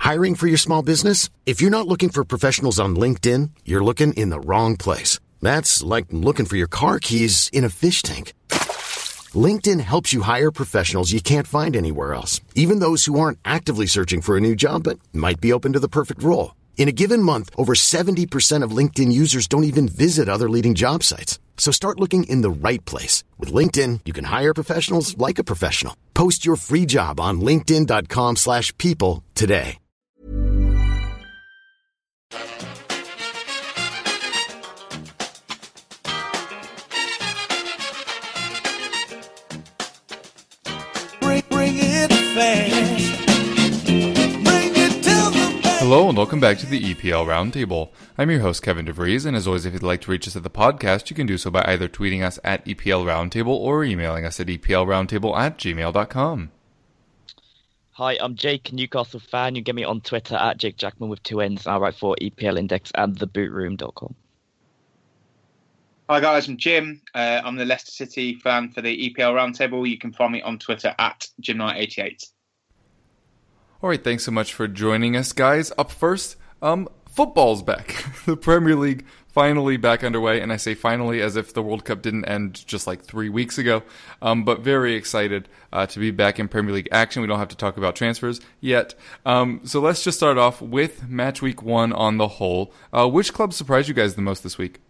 Hiring for your small business? If you're not looking for professionals on LinkedIn, you're looking in the wrong place. That's like looking for your car keys in a fish tank. LinkedIn helps you hire professionals you can't find anywhere else, even those who aren't actively searching for a new job but might be open to the perfect role. In a given month, over 70% of LinkedIn users don't even visit other leading job sites. So start looking in the right place. With LinkedIn, you can hire professionals like a professional. Post your free job on linkedin.com/people today. Hello and welcome back to the EPL Roundtable. I'm your host Kevin DeVries, and as always, if you'd like to reach us at the podcast, you can do so by either tweeting us at EPL Roundtable or emailing us at eplroundtable@gmail.com. Hi, I'm Jake, Newcastle fan. You can get me on Twitter at Jake Jackman with 2 N's. I write for EPL Index and thebootroom.com. Hi guys, I'm Jim. I'm the Leicester City fan for the EPL Roundtable. You can find me on Twitter at JimKnight88. All right, thanks so much for joining us, guys. Up first, football's back. The Premier League finally back underway, and I say finally as if the World Cup didn't end just like 3 weeks ago. But very excited to be back in Premier League action. We don't have to talk about transfers yet. So let's just start off with match week 1 on the whole. Which club surprised you guys the most this week?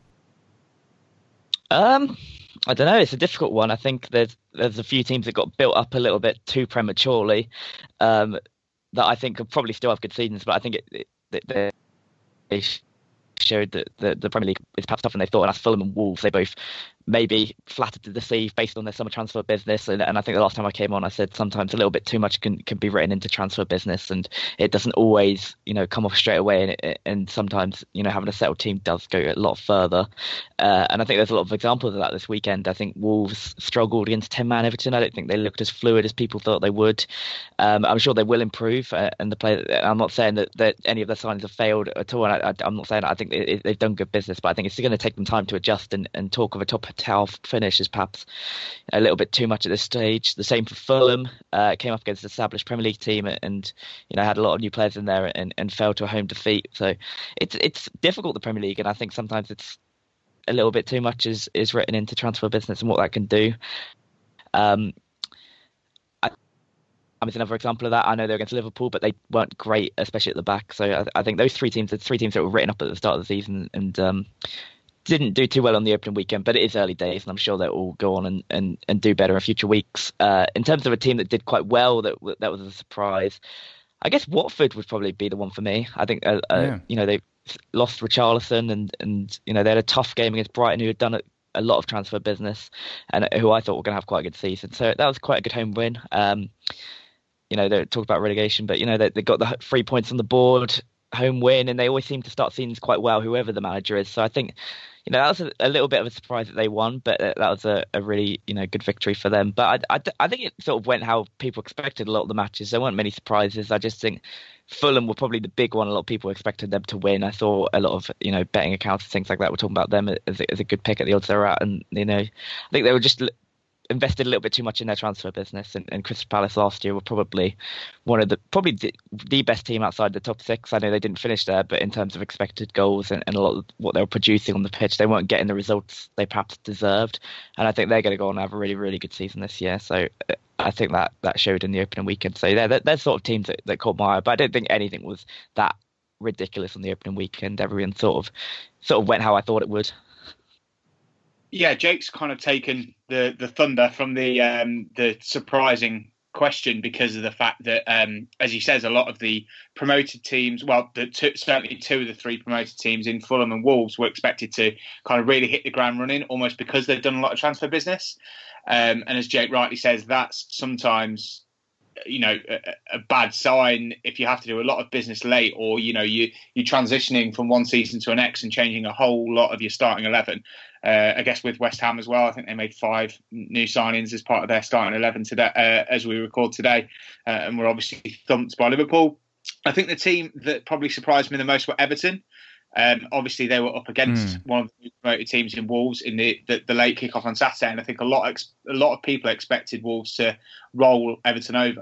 I don't know. It's a difficult one. I think there's a few teams that got built up a little bit too prematurely that I think could probably still have good seasons, but I think they showed that the Premier League is perhaps tougher than they thought. And as Fulham and Wolves, they both maybe flattered to deceive based on their summer transfer business. And I think the last time I came on, I said sometimes a little bit too much can be written into transfer business, and it doesn't always, come off straight away. And sometimes, having a settled team does go a lot further. And I think there's a lot of examples of that this weekend. I think Wolves struggled against 10-man Everton. I don't think they looked as fluid as people thought they would. I'm sure they will improve. And I'm not saying that any of their signings have failed at all. And I'm not saying that. I think they've done good business, but I think it's going to take them time to adjust, and talk of a top half finish is perhaps a little bit too much at this stage. The same for Fulham. Came up against an established Premier League team and had a lot of new players in there and fell to a home defeat. So it's difficult, the Premier League, and I think sometimes it's a little bit too much is written into transfer business and what that can do. It's another example of that. I know they're against Liverpool, but they weren't great, especially at the back. So I think those three teams that were written up at the start of the season and didn't do too well on the opening weekend, but it is early days, and I'm sure they'll all go on and do better in future weeks. In terms of a team that did quite well, that was a surprise. I guess Watford would probably be the one for me. I think they lost Richarlison and they had a tough game against Brighton, who had done a lot of transfer business and who I thought were going to have quite a good season. So that was quite a good home win. They talked about relegation, but they got the 3 points on the board, home win, and they always seem to start seasons quite well, whoever the manager is. So I think that was a little bit of a surprise that they won, but that was a really good victory for them. But I think it sort of went how people expected a lot of the matches. There weren't many surprises. I just think Fulham were probably the big one. A lot of people expected them to win. I thought a lot of betting accounts and things like that were talking about them as a good pick at the odds they're at, and I think they were just invested a little bit too much in their transfer business, and Crystal Palace last year were probably the best team outside the top 6. I know they didn't finish there, but in terms of expected goals and a lot of what they were producing on the pitch, they weren't getting the results they perhaps deserved. And I think they're going to go on and have a really, really good season this year. So I think that showed in the opening weekend. So they're sort of teams that caught my eye, but I don't think anything was that ridiculous on the opening weekend. Everyone sort of went how I thought it would. Yeah, Jake's kind of taken the thunder from the surprising question, because of the fact that, as he says, a lot of the promoted teams, certainly 2 of the 3 promoted teams in Fulham and Wolves, were expected to kind of really hit the ground running, almost because they've done a lot of transfer business. And as Jake rightly says, that's sometimes a bad sign if you have to do a lot of business late, or you're transitioning from one season to the next and changing a whole lot of your starting 11. I guess with West Ham as well, I think they made 5 new signings as part of their starting 11 today, as we record today, and we're obviously thumped by Liverpool. I think the team that probably surprised me the most were Everton. Obviously, they were up against one of the promoted teams in Wolves in the late kickoff on Saturday, and I think a lot of people expected Wolves to roll Everton over.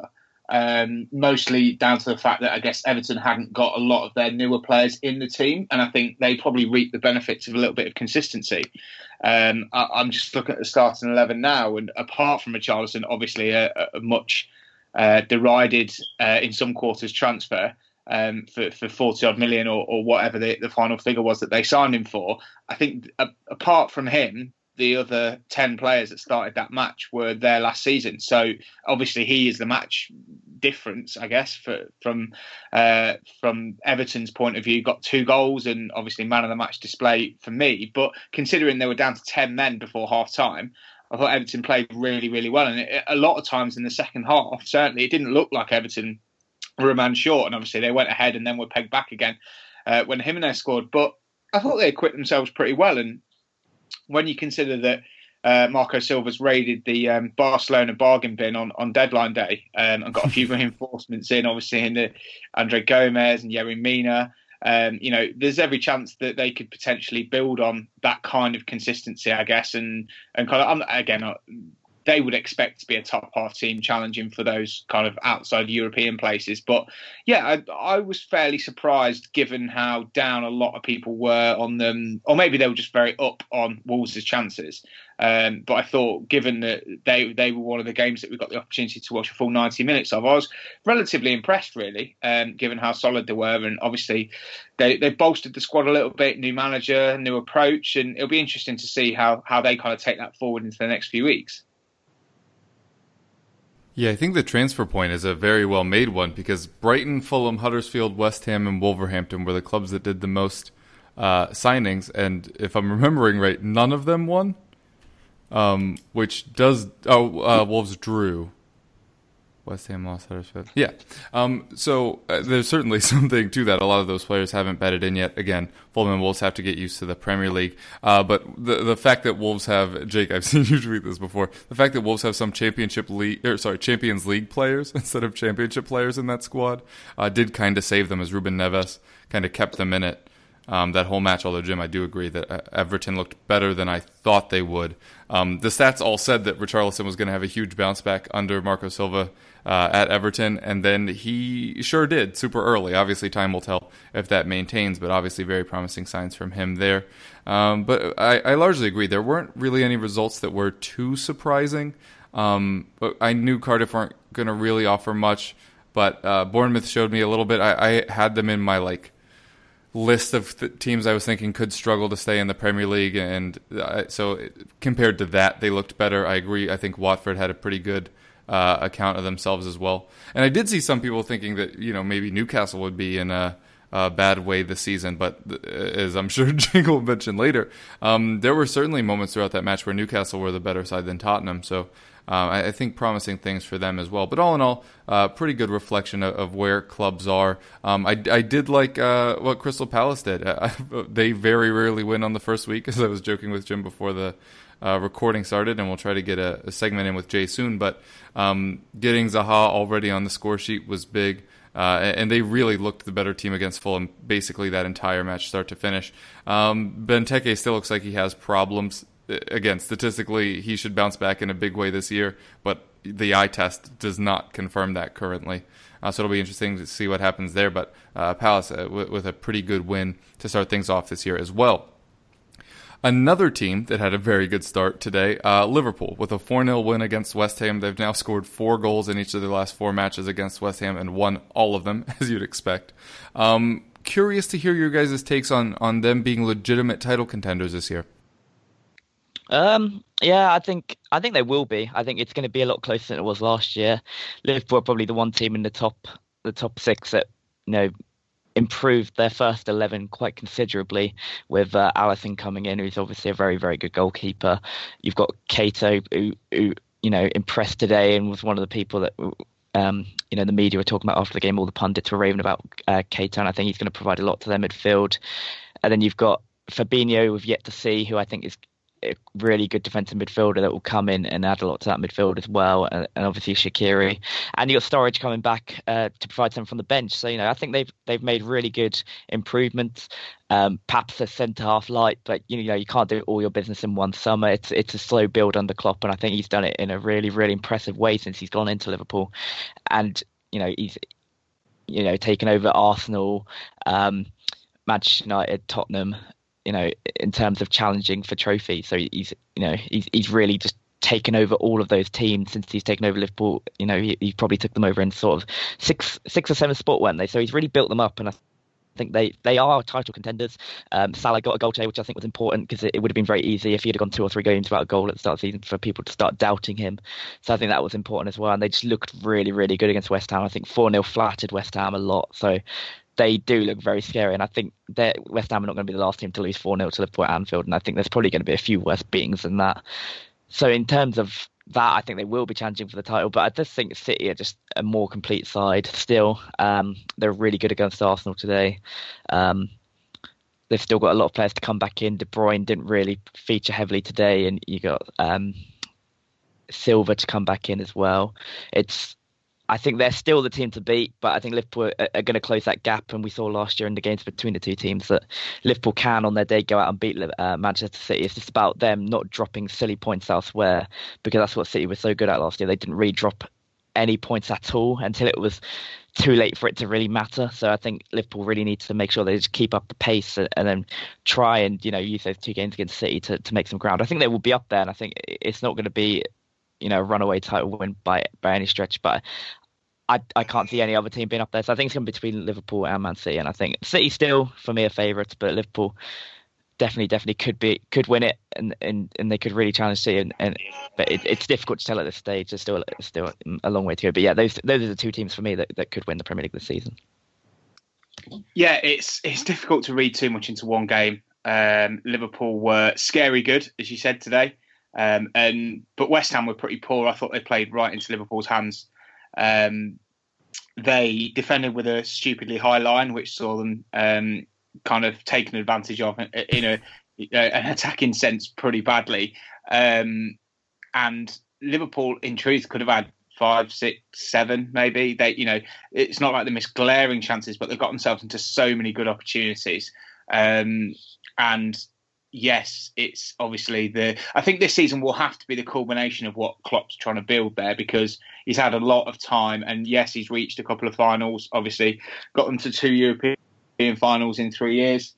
mostly down to the fact that I guess Everton hadn't got a lot of their newer players in the team, and I think they probably reap the benefits of a little bit of consistency. I'm just looking at the starting 11 now, and apart from Richarlison, obviously a much derided in some quarters transfer for 40 odd million or whatever the final figure was that they signed him for, I think apart from him, the other 10 players that started that match were there last season. So obviously he is the match difference, I guess, from Everton's point of view. Got 2 goals and obviously man of the match display for me. But considering they were down to 10 men before half time, I thought Everton played really, really well. And a lot of times in the second half, certainly it didn't look like Everton were a man short. And obviously they went ahead and then were pegged back again when Jimenez scored. But I thought they equipped themselves pretty well. And when you consider that Marco Silva's raided the Barcelona bargain bin on deadline day and got a few reinforcements in, obviously in the Andre Gomez and Yerry Mina, there's every chance that they could potentially build on that kind of consistency, I guess, and kind of they would expect to be a top half team challenging for those kind of outside European places. But yeah, I was fairly surprised given how down a lot of people were on them, or maybe they were just very up on Wolves' chances. But I thought, given that they were one of the games that we got the opportunity to watch a full 90 minutes of, I was relatively impressed, really, given how solid they were. And obviously, they bolstered the squad a little bit, new manager, new approach, and it'll be interesting to see how they kind of take that forward into the next few weeks. Yeah, I think the transfer point is a very well-made one because Brighton, Fulham, Huddersfield, West Ham, and Wolverhampton were the clubs that did the most signings, and if I'm remembering right, none of them won, which does... Wolves drew. West Ham lost, Huddersfield. Yeah. So there's certainly something to that. A lot of those players haven't bedded in yet. Again, Fulham and Wolves have to get used to the Premier League. But the fact that Wolves have, Jake, I've seen you tweet this before, the fact that Wolves have some Champions League players instead of Championship players in that squad did kind of save them, as Ruben Neves kind of kept them in it. That whole match, although, Jim, I do agree that Everton looked better than I thought they would. The stats all said that Richarlison was going to have a huge bounce back under Marco Silva at Everton, and then he sure did super early. Obviously, time will tell if that maintains, but obviously very promising signs from him there. But I largely agree. There weren't really any results that were too surprising. But I knew Cardiff weren't going to really offer much, but Bournemouth showed me a little bit. I had them in my list of teams I was thinking could struggle to stay in the Premier League, and so compared to that, they looked better. I agree. I think Watford had a pretty good account of themselves as well. And I did see some people thinking that maybe Newcastle would be in a bad way this season, but as I'm sure Jake will mention later, there were certainly moments throughout that match where Newcastle were the better side than Tottenham. So I think promising things for them as well. But all in all, pretty good reflection of where clubs are. I did like what Crystal Palace did. They very rarely win on the first week, as I was joking with Jim before the recording started, and we'll try to get a segment in with Jay soon. But getting Zaha already on the score sheet was big. And they really looked the better team against Fulham basically that entire match, start to finish. Benteke still looks like he has problems. Again, statistically, he should bounce back in a big way this year, but the eye test does not confirm that currently. So it'll be interesting to see what happens there. But Palace with a pretty good win to start things off this year as well. Another team that had a very good start today, Liverpool, with a 4-0 win against West Ham. They've now scored 4 goals in each of their last 4 matches against West Ham and won all of them, as you'd expect. Curious to hear your guys' takes on them being legitimate title contenders this year. Yeah, I think they will be. I think it's going to be a lot closer than it was last year. Liverpool are probably the one team in the top 6 that improved their first 11 quite considerably, with Alisson coming in, who's obviously a very, very good goalkeeper. You've got Cato, who impressed today and was one of the people that the media were talking about after the game. All the pundits were raving about Cato, and I think he's going to provide a lot to their midfield. And then you've got Fabinho, we've yet to see, who I think is a really good defensive midfielder that will come in and add a lot to that midfield as well, and obviously Shaqiri, and you got Sturridge coming back to provide something from the bench. So I think they've made really good improvements. Perhaps a centre half light, but you can't do all your business in one summer. It's a slow build under Klopp, and I think he's done it in a really, really impressive way since he's gone into Liverpool. And he's taken over Arsenal, Manchester United, Tottenham, in terms of challenging for trophies. So he's really just taken over all of those teams since he's taken over Liverpool. He probably took them over in sort of six or seven spot, weren't they? So he's really built them up, and I think they are title contenders. Salah got a goal today, which I think was important, because it would have been very easy if he had gone 2 or 3 games without a goal at the start of the season for people to start doubting him. So I think that was important as well. And they just looked really, really good against West Ham. I think 4-0 flattered West Ham a lot. So they do look very scary. And I think West Ham are not going to be the last team to lose 4-0 to Liverpool at Anfield. And I think there's probably going to be a few worse beatings than that. So in terms of that, I think they will be challenging for the title, but I just think City are just a more complete side still. They're really good against Arsenal today. They've still got a lot of players to come back in. De Bruyne didn't really feature heavily today, and you got Silva to come back in as well. I think they're still the team to beat, but I think Liverpool are going to close that gap. And we saw last year in the games between the two teams that Liverpool can, on their day, go out and beat Manchester City. It's just about them not dropping silly points elsewhere, because that's what City was so good at last year. They didn't really drop any points at all until it was too late for it to really matter. So I think Liverpool really needs to make sure they just keep up the pace and then try and use those 2 games against City to make some ground. I think they will be up there, and I think it's not going to be a runaway title win by any stretch, but I can't see any other team being up there. So I think it's going to be between Liverpool and Man City, and I think City still for me are favourites, but Liverpool definitely could win it, and they could really challenge City. But it's difficult to tell at this stage. There's still a long way to go. But yeah, those are the 2 teams for me that could win the Premier League this season. Yeah, it's difficult to read too much into one game. Liverpool were scary good, as you said today. But West Ham were pretty poor. I thought they played right into Liverpool's hands. They defended with a stupidly high line, which saw them kind of taken advantage of in an attacking sense pretty badly. And Liverpool, in truth, could have had 5, 6, 7 maybe. It's not like they missed glaring chances, but they've got themselves into so many good opportunities. And yes, it's obviously I think this season will have to be the culmination of what Klopp's trying to build there, because he's had a lot of time, and yes, he's reached a couple of finals, obviously got them to 2 European finals in 3 years.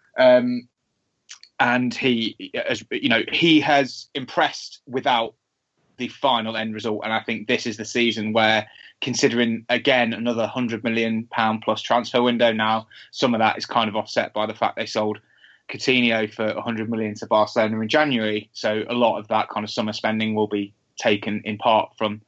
And he has impressed without the final end result. And I think this is the season where, considering again another £100 million plus transfer window now, some of that is kind of offset by the fact they sold Coutinho for 100 million to Barcelona in January. So a lot of that kind of summer spending will be taken in part from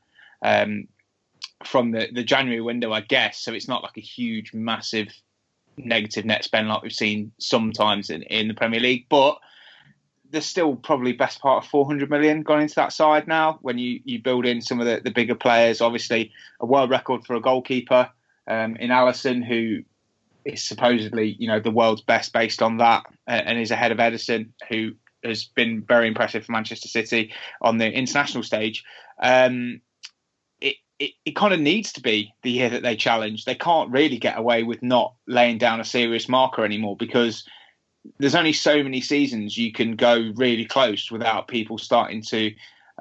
the January window, I guess. So it's not like a huge, massive negative net spend like we've seen sometimes in the Premier League. But there's still probably best part of 400 million gone into that side now when you build in some of the bigger players. Obviously, a world record for a goalkeeper in Alisson, who is supposedly, the world's best based on that, and is ahead of Ederson, who has been very impressive for Manchester City on the international stage. It kind of needs to be the year that they challenge. They can't really get away with not laying down a serious marker anymore, because there's only so many seasons you can go really close without people starting to,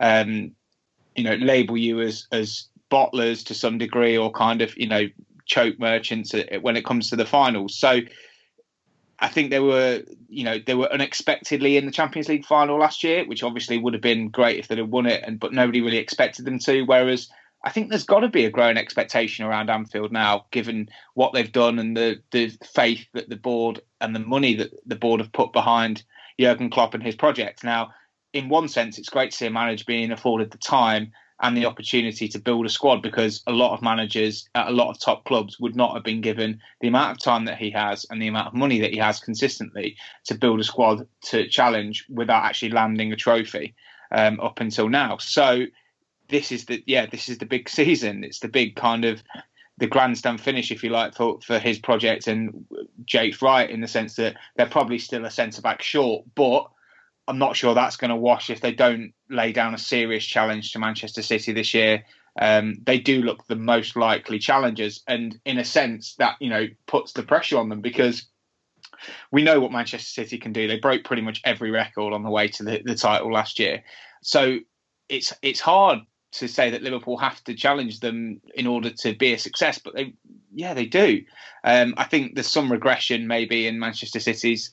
label you as bottlers to some degree, or kind of, choke merchants when it comes to the finals. So I think they were unexpectedly in the Champions League final last year, which obviously would have been great if they'd have won it, but nobody really expected them to. Whereas I think there's got to be a growing expectation around Anfield now, given what they've done and the faith that the board and the money that the board have put behind Jurgen Klopp and his project. Now, in one sense, it's great to see a manager being afforded the time and the opportunity to build a squad, because a lot of managers at a lot of top clubs would not have been given the amount of time that he has and the amount of money that he has consistently to build a squad to challenge without actually landing a trophy up until now. So this is the big season. It's the big kind of the grandstand finish, if you like, for his project. And Jake's right in the sense that they're probably still a centre back short, but I'm not sure that's going to wash if they don't lay down a serious challenge to Manchester City this year. They do look the most likely challengers, and in a sense that puts the pressure on them, because we know what Manchester City can do. They broke pretty much every record on the way to the title last year, so it's hard to say that Liverpool have to challenge them in order to be a success, but they do. I think there's some regression maybe in Manchester City's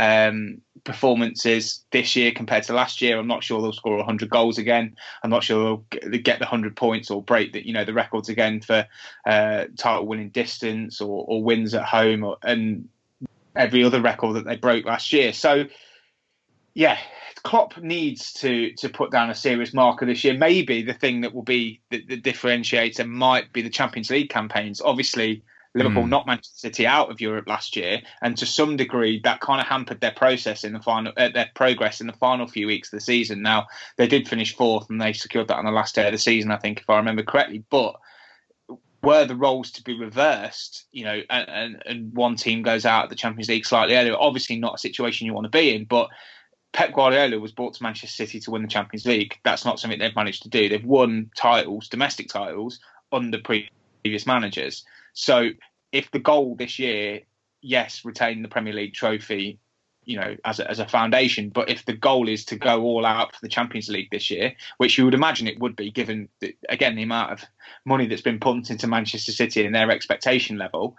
performances this year compared to last year. I'm not sure they'll score 100 goals again. I'm not sure they'll get the 100 points or break the records again for title winning distance or wins at home and every other record that they broke last year. So yeah, Klopp needs to put down a serious marker this year. Maybe the thing that will be the differentiator might be the Champions League campaigns. Obviously, Liverpool knocked Manchester City out of Europe last year, and to some degree, that kind of hampered their progress in the final few weeks of the season. Now, they did finish fourth, and they secured that on the last day of the season, I think, if I remember correctly. But were the roles to be reversed, and one team goes out of the Champions League slightly earlier, obviously not a situation you want to be in, but Pep Guardiola was brought to Manchester City to win the Champions League. That's not something they've managed to do. They've won titles, domestic titles, under previous managers. So if the goal this year, yes, retain the Premier League trophy, as a foundation, but if the goal is to go all out for the Champions League this year, which you would imagine it would be, given, again, the amount of money that's been pumped into Manchester City and their expectation level,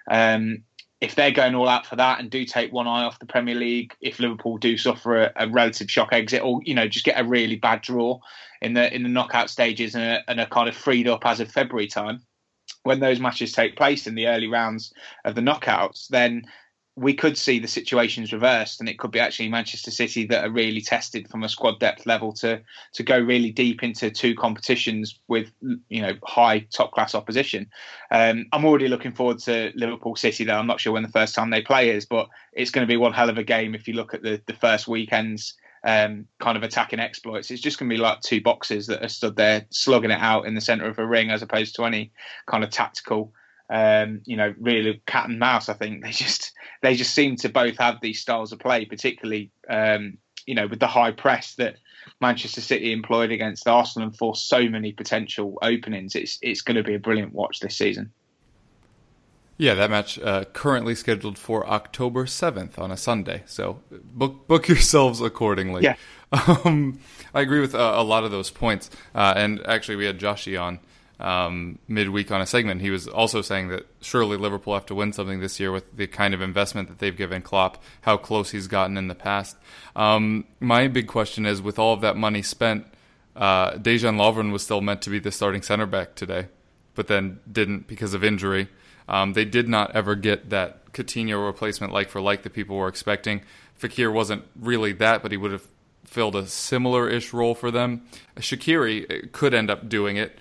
if they're going all out for that and do take one eye off the Premier League, if Liverpool do suffer a relative shock exit or, just get a really bad draw in the knockout stages and are kind of freed up as of February time, when those matches take place in the early rounds of the knockouts, then we could see the situations reversed, and it could be actually Manchester City that are really tested from a squad depth level to go really deep into two competitions with high top class opposition. I'm already looking forward to Liverpool City, though. I'm not sure when the first time they play is, but it's going to be one hell of a game. If you look at the first weekend's kind of attacking exploits, it's just going to be like two boxers that are stood there slugging it out in the centre of a ring, as opposed to any kind of tactical really cat and mouse. I think they just seem to both have these styles of play, particularly with the high press that Manchester City employed against Arsenal and forced so many potential openings. It's going to be a brilliant watch this season. Yeah, that match currently scheduled for October 7th on a Sunday, so book yourselves accordingly. Yeah. I agree with a lot of those points, and actually we had Joshi on midweek on a segment. He was also saying that surely Liverpool have to win something this year with the kind of investment that they've given Klopp, how close he's gotten in the past. My big question is, with all of that money spent, Dejan Lovren was still meant to be the starting center back today, but then didn't because of injury. They did not ever get that Coutinho replacement like for like that people were expecting. Fekir wasn't really that, but he would have filled a similar-ish role for them. Shaqiri could end up doing it.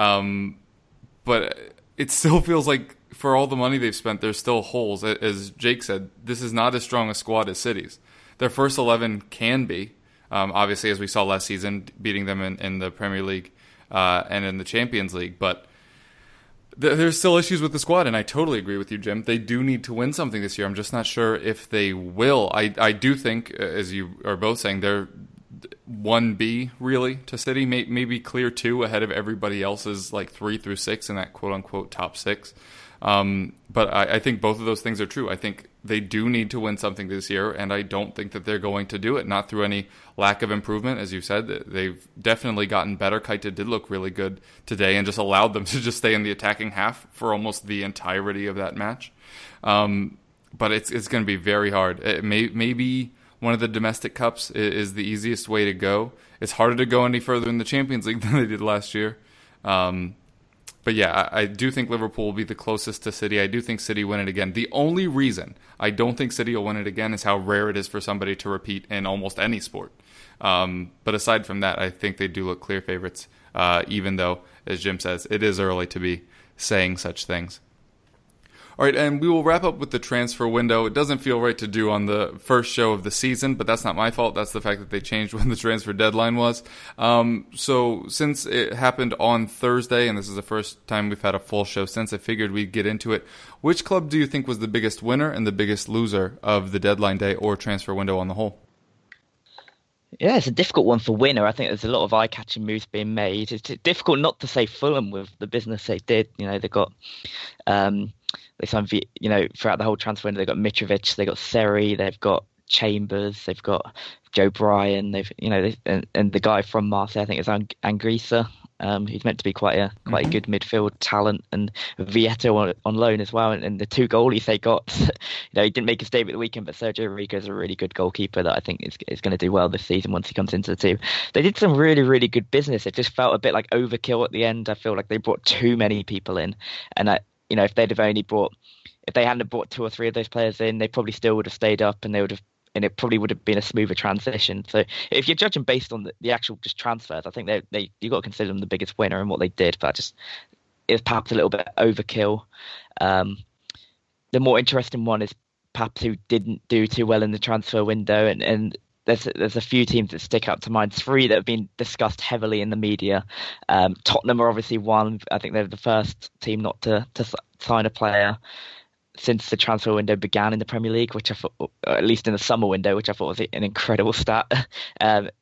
But it still feels like for all the money they've spent, there's still holes. As Jake said, this is not as strong a squad as City's. Their first 11 can be, obviously, as we saw last season, beating them in the Premier League and in the Champions League. But there's still issues with the squad, and I totally agree with you, Jim. They do need to win something this year. I'm just not sure if they will. I do think, as you are both saying, they're 1B really to City, maybe clear 2 ahead of everybody else's like 3 through 6 in that quote unquote top 6. But I think both of those things are true. I think they do need to win something this year, and I don't think that they're going to do it, not through any lack of improvement. As you said, they've definitely gotten better. Keita did look really good today and just allowed them to just stay in the attacking half for almost the entirety of that match. But it's going to be very hard. Maybe one of the domestic cups is the easiest way to go. It's harder to go any further in the Champions League than they did last year. But yeah, I do think Liverpool will be the closest to City. I do think City win it again. The only reason I don't think City will win it again is how rare it is for somebody to repeat in almost any sport. But aside from that, I think they do look clear favorites, even though, as Jim says, it is early to be saying such things. All right, and we will wrap up with the transfer window. It doesn't feel right to do on the first show of the season, but that's not my fault. That's the fact that they changed when the transfer deadline was. So since it happened on Thursday, and this is the first time we've had a full show since, I figured we'd get into it. Which club do you think was the biggest winner and the biggest loser of the deadline day or transfer window on the whole? Yeah, it's a difficult one for winner. I think there's a lot of eye-catching moves being made. It's difficult not to say Fulham with the business they did. They got... They signed, throughout the whole transfer window, they've got Mitrovic, they've got Seri, they've got Chambers, they've got Joe Bryan, and the guy from Marseille, I think it's Anguissa. He's meant to be quite a good midfield talent, and Vieto on loan as well. And the two goalies they got, he didn't make his debut at the weekend, but Sergio Rico is a really good goalkeeper that I think is going to do well this season once he comes into the team. They did some really, really good business. It just felt a bit like overkill at the end. I feel like they brought too many people in, and if they hadn't brought 2 or 3 of those players in, they probably still would have stayed up, and it probably would have been a smoother transition. So if you're judging based on the actual just transfers, I think you got to consider them the biggest winner in what they did. But it's perhaps a little bit overkill. The more interesting one is perhaps who didn't do too well in the transfer window, and there's a few teams that stick out to mind. 3 that have been discussed heavily in the media. Tottenham are obviously one. I think they're the first team not to sign a player since the transfer window began in the Premier League, which I thought, or at least in the summer window, which I thought was an incredible stat. But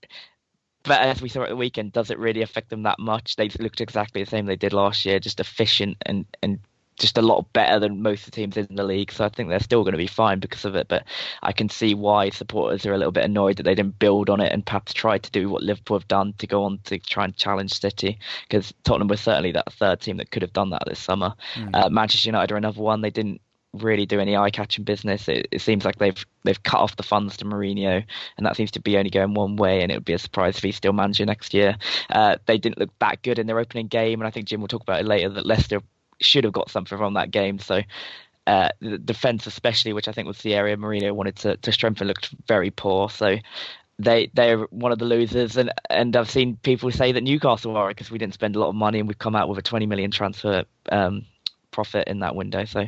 as we saw at the weekend, does it really affect them that much? They looked exactly the same they did last year, just efficient and just a lot better than most of the teams in the league. So I think they're still going to be fine because of it. But I can see why supporters are a little bit annoyed that they didn't build on it and perhaps try to do what Liverpool have done to go on to try and challenge City, because Tottenham was certainly that third team that could have done that this summer. Manchester United are another one. They didn't really do any eye-catching business. It seems like they've cut off the funds to Mourinho, and that seems to be only going one way, and it would be a surprise if he's still manager next year. They didn't look that good in their opening game, and I think Jim will talk about it later, that Leicester should have got something from that game. So the defence especially, which I think was the area Mourinho wanted to strengthen, looked very poor. So they're one of the losers, and I've seen people say that Newcastle are, because we didn't spend a lot of money and we've come out with a 20 million transfer profit in that window. So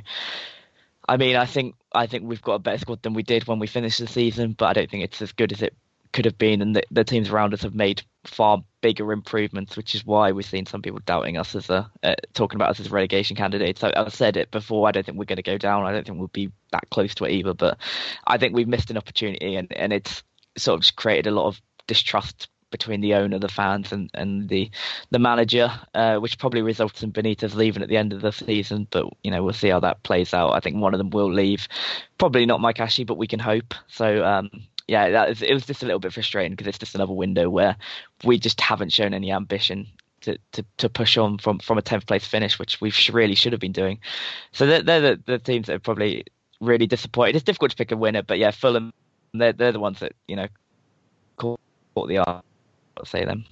I mean, I think we've got a better squad than we did when we finished the season, but I don't think it's as good as it could have been. And the teams around us have made far bigger improvements, which is why we've seen some people doubting us as talking about us as relegation candidates. So I've said it before, I don't think we're going to go down. I don't think we'll be that close to it either. But I think we've missed an opportunity, and it's sort of just created a lot of distrust between the owner, the fans, and the manager, which probably results in Benitez leaving at the end of the season. But we'll see how that plays out. I think one of them will leave, probably not Mike Ashley, but we can hope. So it was just a little bit frustrating, because it's just another window where we just haven't shown any ambition to push on from a 10th place finish, which we really should have been doing. So they're the teams that are probably really disappointed. It's difficult to pick a winner, but yeah, Fulham, they're the ones that caught the eye. Say them.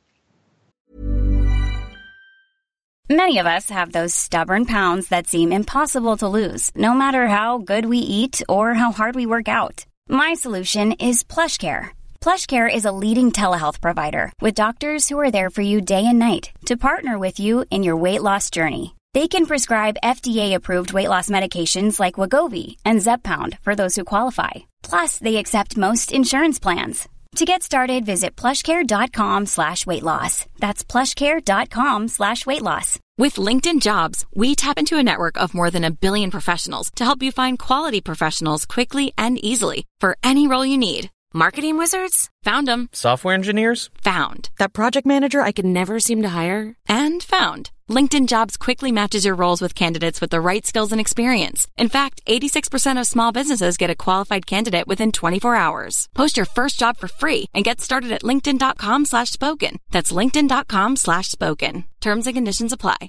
Many of us have those stubborn pounds that seem impossible to lose, no matter how good we eat or how hard we work out. My solution is PlushCare. PlushCare is a leading telehealth provider with doctors who are there for you day and night to partner with you in your weight loss journey. They can prescribe FDA-approved weight loss medications like Wegovy and Zepbound for those who qualify. Plus, they accept most insurance plans. To get started, visit plushcare.com/weightloss. That's plushcare.com/weightloss. With LinkedIn Jobs, we tap into a network of more than 1 billion professionals to help you find quality professionals quickly and easily for any role you need. Marketing wizards? Found them. Software engineers? Found. That project manager I could never seem to hire? And found. LinkedIn Jobs quickly matches your roles with candidates with the right skills and experience. In fact, 86% of small businesses get a qualified candidate within 24 hours. Post your first job for free and get started at linkedin.com/spoken. That's linkedin.com/spoken. Terms and conditions apply.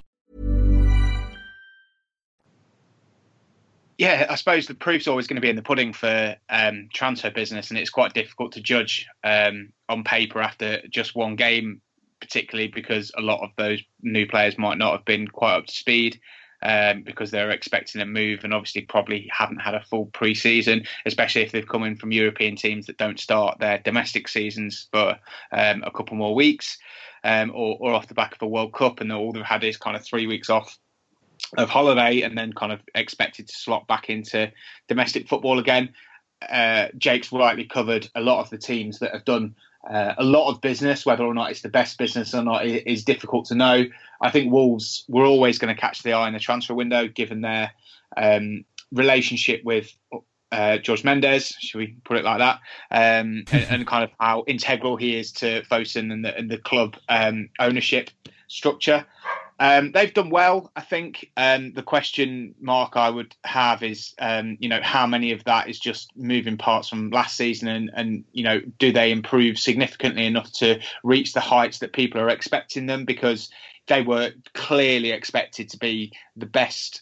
Yeah, I suppose the proof's always going to be in the pudding for transfer business, and it's quite difficult to judge on paper after just one game, particularly because a lot of those new players might not have been quite up to speed because they're expecting a move and obviously probably haven't had a full pre-season, especially if they've come in from European teams that don't start their domestic seasons for a couple more weeks or off the back of a World Cup, and all they've had is kind of 3 weeks off of holiday and then kind of expected to slot back into domestic football again. Jake's rightly covered a lot of the teams that have done a lot of business. Whether or not it's the best business or not is difficult to know. I think Wolves were always going to catch the eye in the transfer window, given their relationship with George Mendes, should we put it like that, and kind of how integral he is to Fosun and the club ownership structure. They've done well, I think. The question mark I would have is, how many of that is just moving parts from last season, and do they improve significantly enough to reach the heights that people are expecting them? Because they were clearly expected to be the best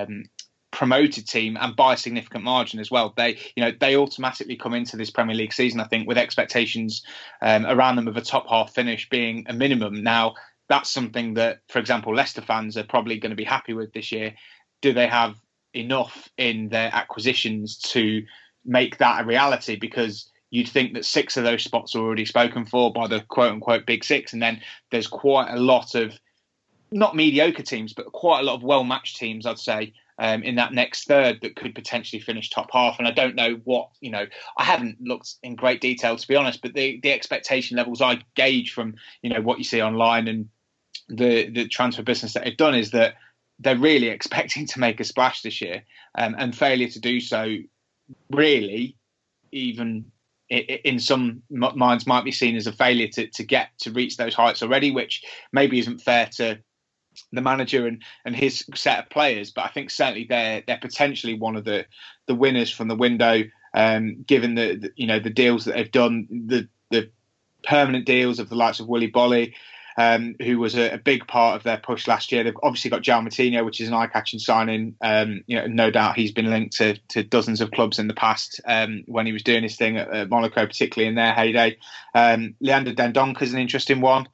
promoted team, and by a significant margin as well. They automatically come into this Premier League season, I think, with expectations around them of a top half finish being a minimum. Now, that's something that, for example, Leicester fans are probably going to be happy with this year. Do they have enough in their acquisitions to make that a reality? Because you'd think that 6 of those spots are already spoken for by the quote-unquote Big Six, and then there's quite a lot of, not mediocre teams, but quite a lot of well-matched teams, I'd say, in that next third that could potentially finish top half. And I don't know what, I haven't looked in great detail, to be honest, but the expectation levels I gauge from, what you see online and the transfer business that they've done is that they're really expecting to make a splash this year, and failure to do so really, even in some minds, might be seen as a failure to reach those heights already, which maybe isn't fair to the manager and his set of players. But I think certainly they're potentially one of the winners from the window, given the deals that they've done, the permanent deals of the likes of Willy Bolly, who was a big part of their push last year. They've obviously got João Moutinho, which is an eye-catching signing. No doubt he's been linked to dozens of clubs in the past when he was doing his thing at Monaco, particularly in their heyday. Leander Dendoncker is an interesting one.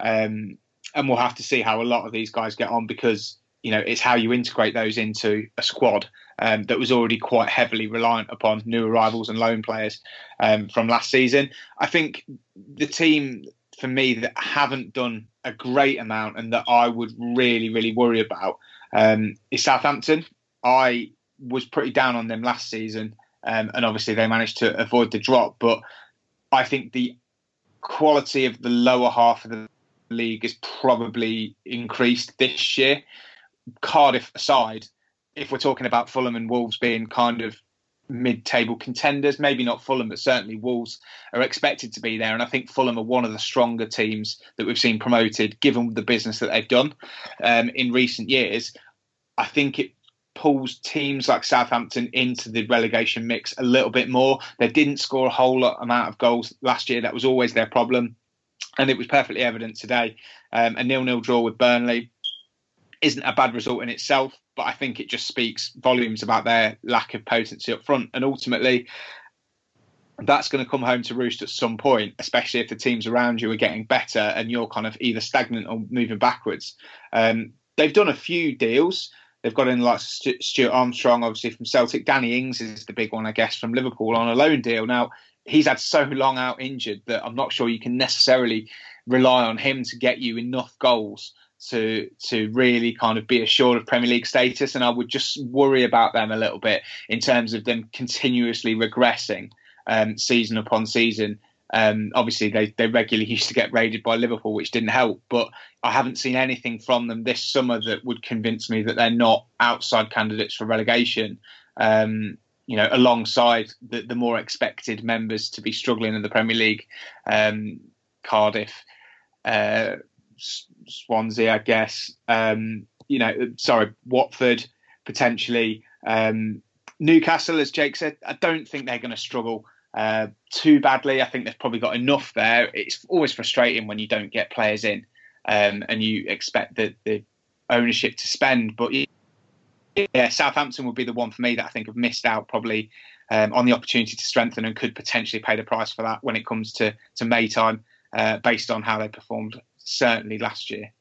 And we'll have to see how a lot of these guys get on, because, it's how you integrate those into a squad that was already quite heavily reliant upon new arrivals and loan players from last season. I think the team, for me, that haven't done a great amount and that I would really, really worry about is Southampton. I was pretty down on them last season, and obviously they managed to avoid the drop. But I think the quality of the lower half of the league is probably increased this year. Cardiff aside, if we're talking about Fulham and Wolves being kind of mid-table contenders, maybe not Fulham, but certainly Wolves are expected to be there. And I think Fulham are one of the stronger teams that we've seen promoted, given the business that they've done in recent years. I think it pulls teams like Southampton into the relegation mix a little bit more. They didn't score a whole lot amount of goals last year. That was always their problem. And it was perfectly evident today. A 0-0 draw with Burnley isn't a bad result in itself, but I think it just speaks volumes about their lack of potency up front. And ultimately, that's going to come home to roost at some point, especially if the teams around you are getting better and you're kind of either stagnant or moving backwards. They've done a few deals. They've got in like Stuart Armstrong, obviously from Celtic. Danny Ings is the big one, I guess, from Liverpool on a loan deal. Now, he's had so long out injured that I'm not sure you can necessarily rely on him to get you enough goals to really kind of be assured of Premier League status. And I would just worry about them a little bit in terms of them continuously regressing season upon season. Obviously, they regularly used to get raided by Liverpool, which didn't help. But I haven't seen anything from them this summer that would convince me that they're not outside candidates for relegation. Alongside the more expected members to be struggling in the Premier League, Cardiff, Swansea, I guess. Watford, potentially. Newcastle, as Jake said, I don't think they're going to struggle too badly. I think they've probably got enough there. It's always frustrating when you don't get players in and you expect the ownership to spend, but yeah, Southampton would be the one for me that I think have missed out probably on the opportunity to strengthen and could potentially pay the price for that when it comes to May time, based on how they performed certainly last year.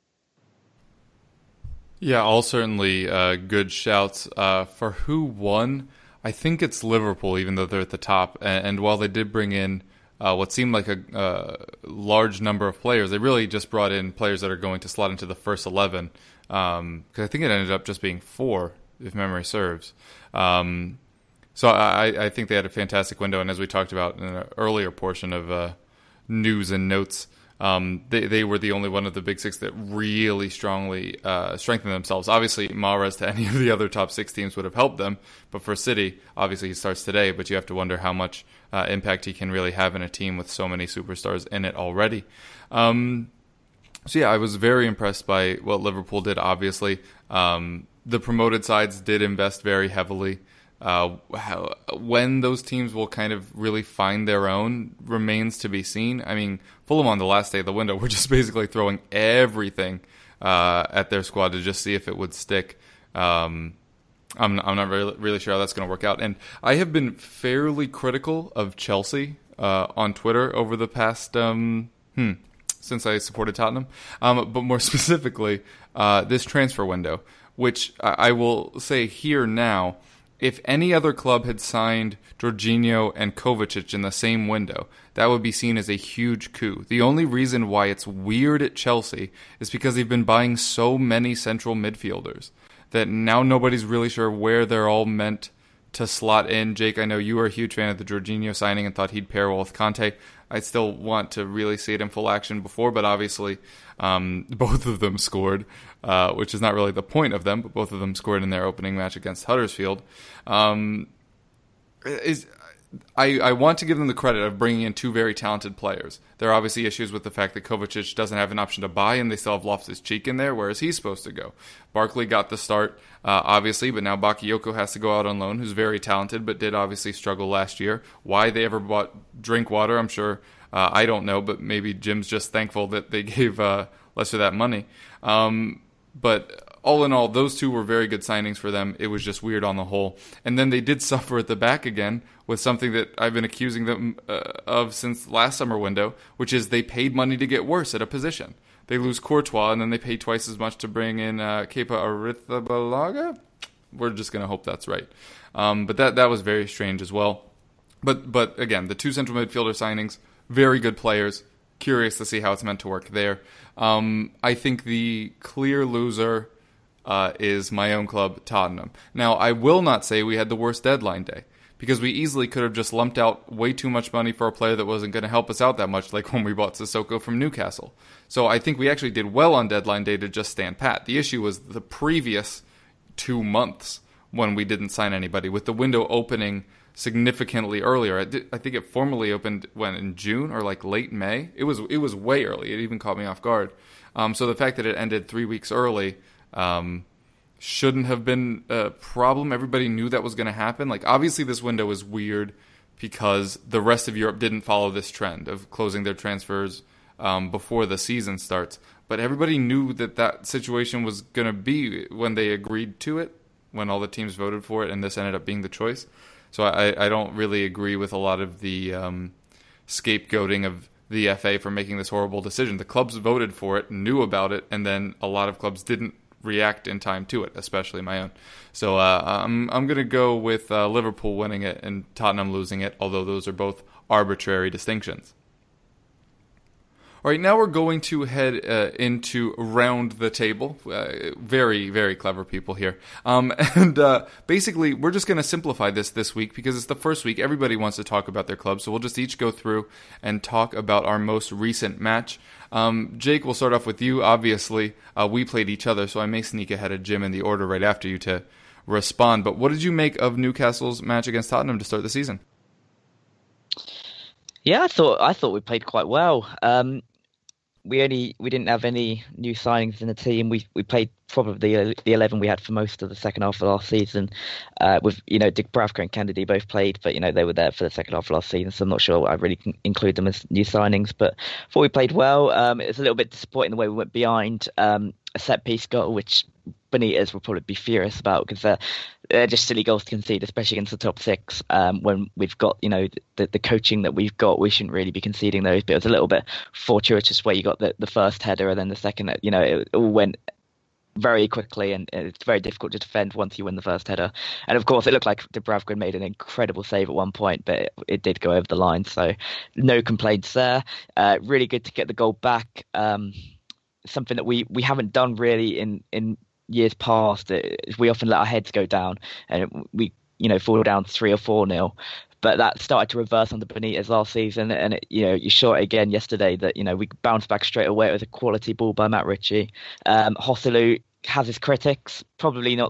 Yeah, all certainly good shouts. For who won, I think it's Liverpool, even though they're at the top. And while they did bring in what seemed like a large number of players, they really just brought in players that are going to slot into the first 11. Because I think it ended up just being 4, if memory serves. So I think they had a fantastic window, and as we talked about in an earlier portion of news and notes, they were the only one of the Big Six that really strongly strengthened themselves. Obviously, Mahrez to any of the other top 6 teams would have helped them, but for City, obviously he starts today, but you have to wonder how much impact he can really have in a team with so many superstars in it already. So yeah, I was very impressed by what Liverpool did, obviously. The promoted sides did invest very heavily. When those teams will kind of really find their own remains to be seen. I mean, Fulham on the last day of the window were just basically throwing everything at their squad to just see if it would stick. I'm not really sure how that's going to work out. And I have been fairly critical of Chelsea on Twitter over the past since I supported Tottenham, but more specifically this transfer window, which I will say here now. If any other club had signed Jorginho and Kovacic in the same window, that would be seen as a huge coup. The only reason why it's weird at Chelsea is because they've been buying so many central midfielders that now nobody's really sure where they're all meant to slot in. Jake, I know you were a huge fan of the Jorginho signing and thought he'd pair well with Conte. I still want to really see it in full action before, but obviously both of them scored, which is not really the point of them, but both of them scored in their opening match against Huddersfield. I want to give them the credit of bringing in two very talented players. There are obviously issues with the fact that Kovacic doesn't have an option to buy, and they still have Loftus-Cheek in there. Where is he supposed to go? Barkley got the start, obviously, but now Bakayoko has to go out on loan, who's very talented, but did obviously struggle last year. Why they ever bought Drinkwater, I'm sure, I don't know, but maybe Jim's just thankful that they gave Leicester that money. But all in all, those two were very good signings for them. It was just weird on the whole. And then they did suffer at the back again with something that I've been accusing them of since last summer window, which is they paid money to get worse at a position. They lose Courtois, and then they pay twice as much to bring in Kepa Arrizabalaga. We're just going to hope that's right. But that was very strange as well. But again, the two central midfielder signings, very good players. Curious to see how it's meant to work there. I think the clear loser is my own club, Tottenham. Now, I will not say we had the worst deadline day, because we easily could have just lumped out way too much money for a player that wasn't going to help us out that much, like when we bought Sissoko from Newcastle. So I think we actually did well on deadline day to just stand pat. The issue was the previous 2 months when we didn't sign anybody, with the window opening significantly earlier. I think it formally opened in June or like late May. It was way early. It even caught me off guard. So the fact that it ended 3 weeks early shouldn't have been a problem. Everybody knew that was going to happen. Like, obviously this window is weird because the rest of Europe didn't follow this trend of closing their transfers before the season starts. But everybody knew that situation was going to be when they agreed to it, when all the teams voted for it, and this ended up being the choice. So I don't really agree with a lot of the scapegoating of the FA for making this horrible decision. The clubs voted for it, knew about it, and then a lot of clubs didn't react in time to it, especially my own. So I'm going to go with Liverpool winning it and Tottenham losing it, although those are both arbitrary distinctions. All right, now we're going to head into Round the Table. Very, very clever people here. Basically, we're just going to simplify this week because it's the first week. Everybody wants to talk about their club, so we'll just each go through and talk about our most recent match. Jake, we'll start off with you. Obviously, we played each other, so I may sneak ahead of Jim in the order right after you to respond. But what did you make of Newcastle's match against Tottenham to start the season? Yeah, I thought we played quite well. We didn't have any new signings in the team. We played probably the 11 we had for most of the second half of last season. With Dubravka and Kennedy both played, but they were there for the second half of last season, so I'm not sure I really can include them as new signings. But I thought we played well. It was a little bit disappointing the way we went behind a set piece goal, which Benitez will probably be furious about because they're just silly goals to concede, especially against the top six. When we've got the coaching that we've got, we shouldn't really be conceding those. But it was a little bit fortuitous where you got the first header and then the second. It all went very quickly, and it's very difficult to defend once you win the first header. And of course, it looked like Dubravka made an incredible save at one point, but it did go over the line. So no complaints there. Really good to get the goal back. Something that we haven't done really in years past. We often let our heads go down and we fall down 3 or 4-0. But that started to reverse under Benitez last season, and you saw it again yesterday that we bounced back straight away. It was a quality ball by Matt Ritchie. Joselu has his critics, probably not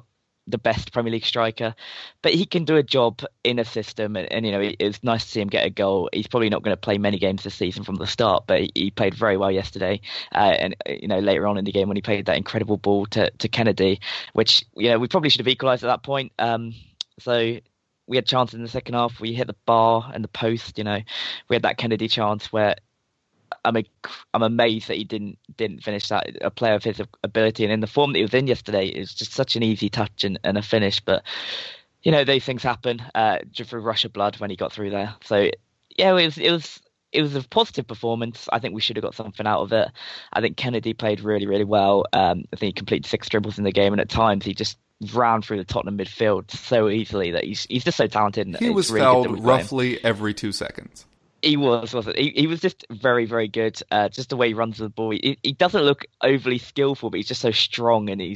the best Premier League striker, but he can do a job in a system, and it's nice to see him get a goal. He's probably not going to play many games this season from the start, but he played very well yesterday, and later on in the game when he played that incredible ball to Kennedy, which we probably should have equalised at that point. So we had chances in the second half. We hit the bar and the post. We had that Kennedy chance where I'm amazed that he didn't finish that. A player of his ability and in the form that he was in yesterday, is just such an easy touch and a finish. But these things happen through rush of blood when he got through there. So yeah, it was a positive performance. I think we should have got something out of it. I think Kennedy played really, really well. I think he completed 6 dribbles in the game, and at times he just ran through the Tottenham midfield so easily that he's just so talented. And he was really fouled roughly every 2 seconds. He wasn't. He was just very, very good. Just the way he runs the ball. He doesn't look overly skillful, but he's just so strong, and he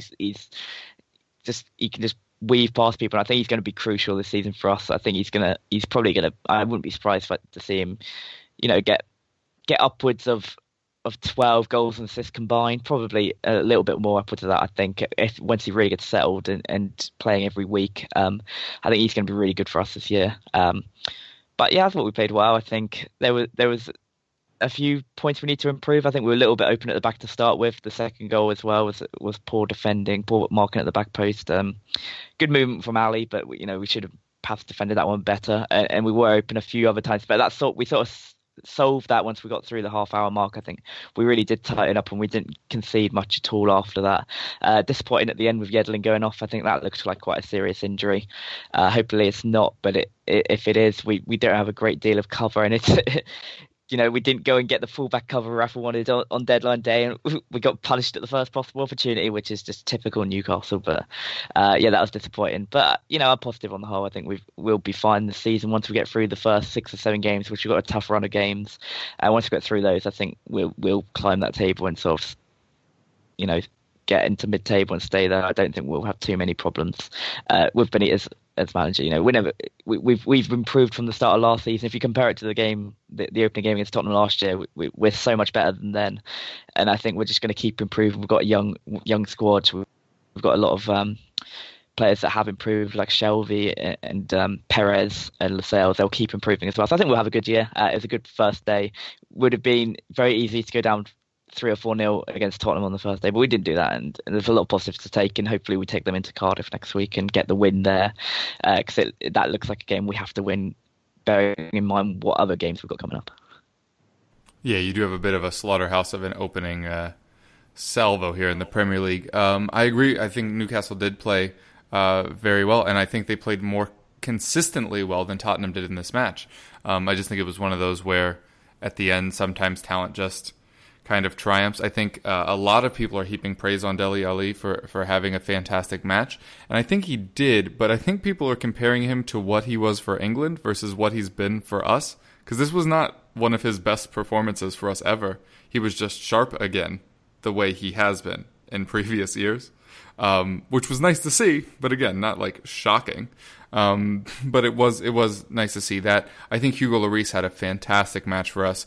can just weave past people. And I think he's going to be crucial this season for us. I think he's probably going to. I wouldn't be surprised to see him, get upwards of 12 goals and assists combined. Probably a little bit more upwards of that. I think once he really gets settled and playing every week, I think he's going to be really good for us this year. But yeah, I thought we played well. I think there was a few points we need to improve. I think we were a little bit open at the back to start with. The second goal as well was poor defending, poor marking at the back post. Good movement from Ali, but we should have perhaps defended that one better. And we were open a few other times, but we sort of solved that once we got through the half-hour mark. I think we really did tighten up, and we didn't concede much at all after that. Disappointing at the end with Yedlin going off. I think that looked like quite a serious injury. Hopefully it's not, but if it is, we don't have a great deal of cover, and it's we didn't go and get the fullback cover Rafa wanted on deadline day, and we got punished at the first possible opportunity, which is just typical Newcastle. But that was disappointing. But I'm positive on the whole. I think we'll be fine this season once we get through the first 6 or 7 games, which we've got a tough run of games. And once we get through those, I think we'll climb that table and sort of get into mid-table and stay there. I don't think we'll have too many problems with Benitez as manager. We've improved from the start of last season. If you compare it to the game, the opening game against Tottenham last year, we're so much better than then. And I think we're just going to keep improving. We've got a young squad. We've got a lot of players that have improved, like Shelvey and Perez and Lascelles. They'll keep improving as well. So I think we'll have a good year. It was a good first day. Would have been very easy to go down 3 or 4-0 against Tottenham on the first day, but we didn't do that, and there's a lot of positives to take, and hopefully we take them into Cardiff next week and get the win there, because that looks like a game we have to win, bearing in mind what other games we've got coming up. Yeah, you do have a bit of a slaughterhouse of an opening salvo here in the Premier League. I agree. I think Newcastle did play very well, and I think they played more consistently well than Tottenham did in this match. I just think it was one of those where at the end sometimes talent just kind of triumphs. I think a lot of people are heaping praise on Dele Alli for having a fantastic match, and I think he did, but I think people are comparing him to what he was for England versus what he's been for us, because this was not one of his best performances for us ever. He was just sharp again, the way he has been in previous years, which was nice to see, but again, not like shocking. But it was nice to see that. I think Hugo Lloris had a fantastic match for us.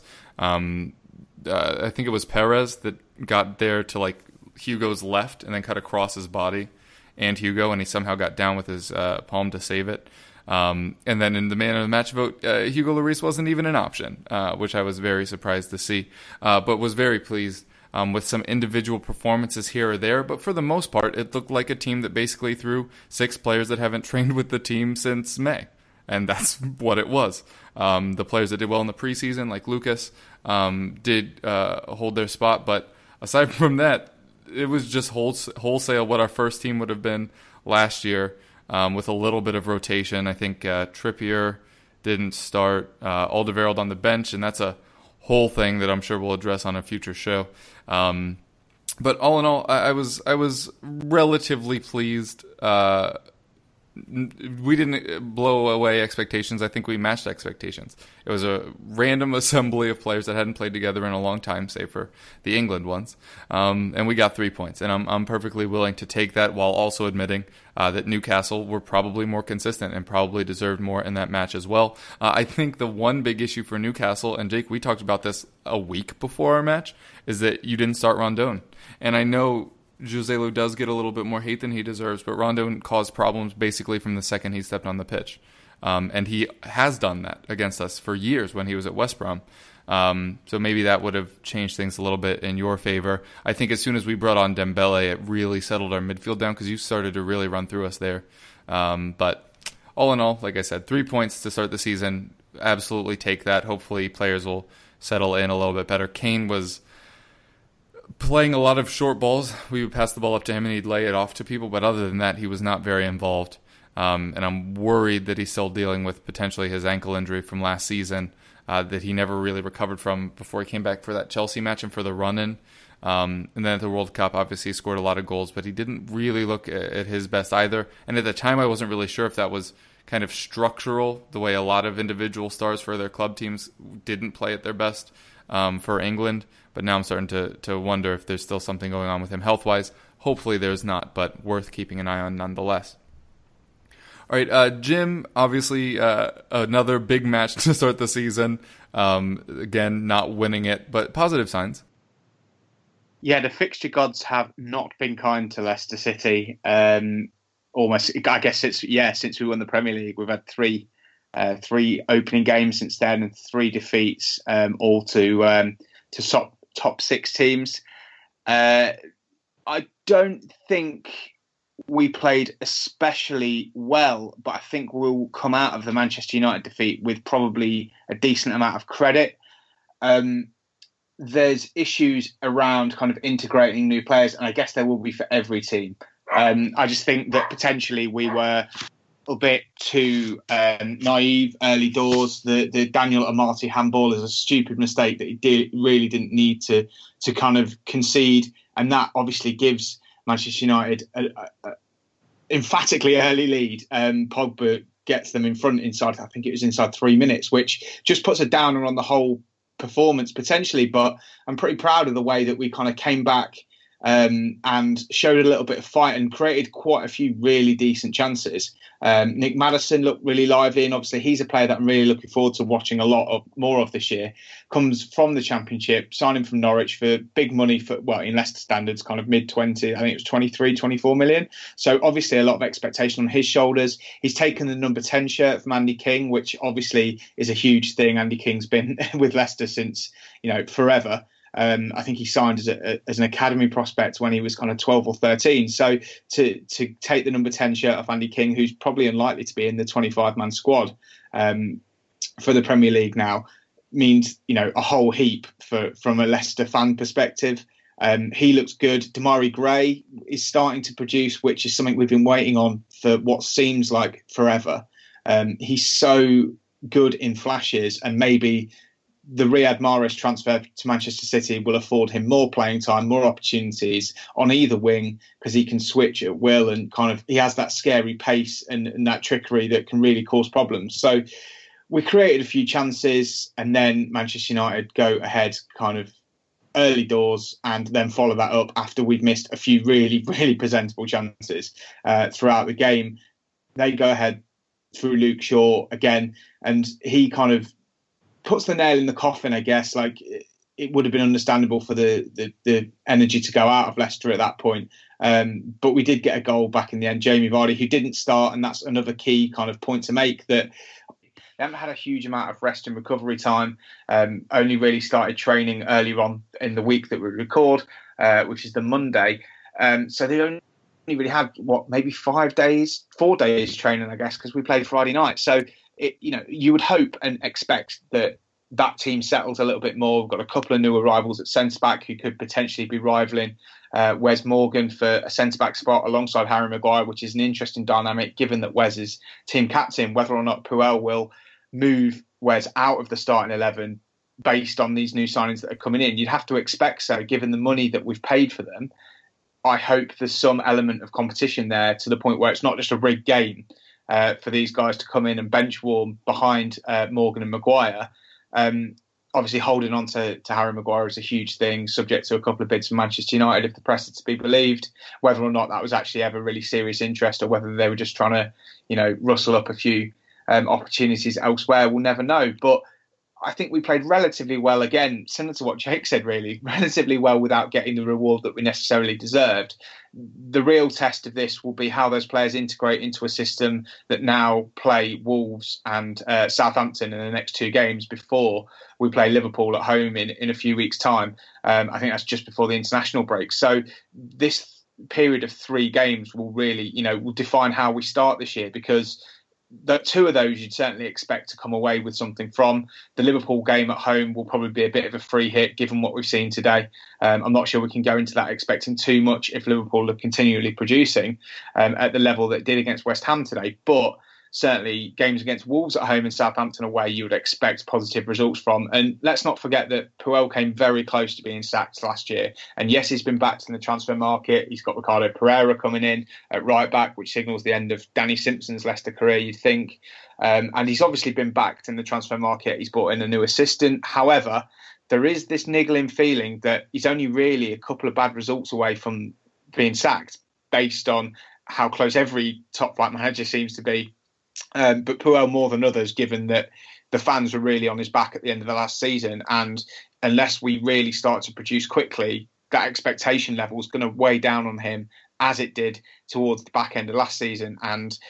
I think it was Perez that got there to like Hugo's left and then cut across his body and Hugo, and he somehow got down with his palm to save it. And then in the man of the match vote, Hugo Lloris wasn't even an option, which I was very surprised to see, but was very pleased with some individual performances here or there. But for the most part, it looked like a team that basically threw 6 players that haven't trained with the team since May. And that's what it was. The players that did well in the preseason, like Lucas, did hold their spot. But aside from that, it was just wholesale what our first team would have been last year, with a little bit of rotation. I think Trippier didn't start, Alderweireld on the bench, and that's a whole thing that I'm sure we'll address on a future show. But all in all, I was relatively pleased. We didn't blow away expectations. I think we matched expectations. It was a random assembly of players that hadn't played together in a long time, save for the England ones. And we got 3 points. And I'm perfectly willing to take that, while also admitting that Newcastle were probably more consistent and probably deserved more in that match as well. I think the one big issue for Newcastle, and Jake, we talked about this a week before our match, is that you didn't start Rondon. And I know Joselu does get a little bit more hate than he deserves, but Rondon caused problems basically from the second he stepped on the pitch. And he has done that against us for years when he was at West Brom. So maybe that would have changed things a little bit in your favor. I think as soon as we brought on Dembele, it really settled our midfield down because you started to really run through us there. But all in all, like I said, 3 points to start the season. Absolutely take that. Hopefully players will settle in a little bit better. Kane was playing a lot of short balls. We would pass the ball up to him and he'd lay it off to people, but other than that, he was not very involved. And I'm worried that he's still dealing with potentially his ankle injury from last season that he never really recovered from before he came back for that Chelsea match and for the run-in. And then at the World Cup, obviously he scored a lot of goals, but he didn't really look at his best either. And at the time, I wasn't really sure if that was kind of structural, the way a lot of individual stars for their club teams didn't play at their best for England. But now I'm starting to wonder if there's still something going on with him health-wise. Hopefully there's not, but worth keeping an eye on nonetheless. All right, Jim, obviously another big match to start the season. Again, not winning it, but positive signs. Yeah, the fixture gods have not been kind to Leicester City. Almost, I guess since we won the Premier League, we've had three opening games since then and 3 defeats, all to top 6 teams. I don't think we played especially well, but I think we'll come out of the Manchester United defeat with probably a decent amount of credit. There's issues around kind of integrating new players, and I guess there will be for every team. I just think that potentially we were a bit too naive early doors. The Daniel Amati handball is a stupid mistake that he really didn't need to kind of concede, and that obviously gives Manchester United an emphatically early lead. Pogba gets them in front inside, I think it was inside 3 minutes, which just puts a downer on the whole performance potentially. But I'm pretty proud of the way that we kind of came back and showed a little bit of fight and created quite a few really decent chances. Nick Maddison looked really lively, and obviously he's a player that I'm really looking forward to watching a lot more of this year. Comes from the Championship, signing from Norwich for big money for, well, in Leicester standards, kind of mid-20, I think it was 23, 24 million. So obviously a lot of expectation on his shoulders. He's taken the number 10 shirt from Andy King, which obviously is a huge thing. Andy King's been with Leicester since, forever. I think he signed as an academy prospect when he was kind of 12 or 13. So to take the number 10 shirt off Andy King, who's probably unlikely to be in the 25-man squad for the Premier League now, means a whole heap from a Leicester fan perspective. He looks good. Damari Gray is starting to produce, which is something we've been waiting on for what seems like forever. He's so good in flashes, and maybe the Riyad Mahrez transfer to Manchester City will afford him more playing time, more opportunities on either wing, because he can switch at will and kind of he has that scary pace and that trickery that can really cause problems. So we created a few chances, and then Manchester United go ahead kind of early doors and then follow that up after we've missed a few really, really presentable chances throughout the game. They go ahead through Luke Shaw again, and he kind of puts the nail in the coffin, I guess. Like, it would have been understandable for the energy to go out of Leicester at that point. But we did get a goal back in the end. Jamie Vardy, who didn't start, and that's another key kind of point to make, that they haven't had a huge amount of rest and recovery time. Only really started training earlier on in the week that we record, which is the Monday. So they only really had, maybe 4 days training, I guess, because we played Friday night. So you would hope and expect that team settles a little bit more. We've got a couple of new arrivals at centre-back who could potentially be rivalling Wes Morgan for a centre-back spot alongside Harry Maguire, which is an interesting dynamic given that Wes is team captain. Whether or not Puel will move Wes out of the starting 11 based on these new signings that are coming in, you'd have to expect so, given the money that we've paid for them. I hope there's some element of competition there to the point where it's not just a rigged game for these guys to come in and bench warm behind Morgan and Maguire. Obviously, holding on to Harry Maguire is a huge thing, subject to a couple of bids from Manchester United, if the press is to be believed. Whether or not that was actually ever really serious interest, or whether they were just trying to, rustle up a few opportunities elsewhere, we'll never know. But I think we played relatively well, again, similar to what Jake said, really, relatively well without getting the reward that we necessarily deserved. The real test of this will be how those players integrate into a system that now play Wolves and Southampton in the next 2 games before we play Liverpool at home in a few weeks' time. I think that's just before the international break. So this period of 3 games will really, will define how we start this year, because the 2 of those you'd certainly expect to come away with something from. The Liverpool game at home will probably be a bit of a free hit given what we've seen today. I'm not sure we can go into that expecting too much if Liverpool are continually producing at the level that it did against West Ham today. But certainly games against Wolves at home and Southampton away, you would expect positive results from. And let's not forget that Puel came very close to being sacked last year. And yes, he's been backed in the transfer market. He's got Ricardo Pereira coming in at right back, which signals the end of Danny Simpson's Leicester career, you'd think. And he's obviously been backed in the transfer market. He's brought in a new assistant. However, there is this niggling feeling that he's only really a couple of bad results away from being sacked, based on how close every top-flight manager seems to be. But Puel more than others, given that the fans were really on his back at the end of the last season. And unless we really start to produce quickly, that expectation level is going to weigh down on him, as it did towards the back end of last season. And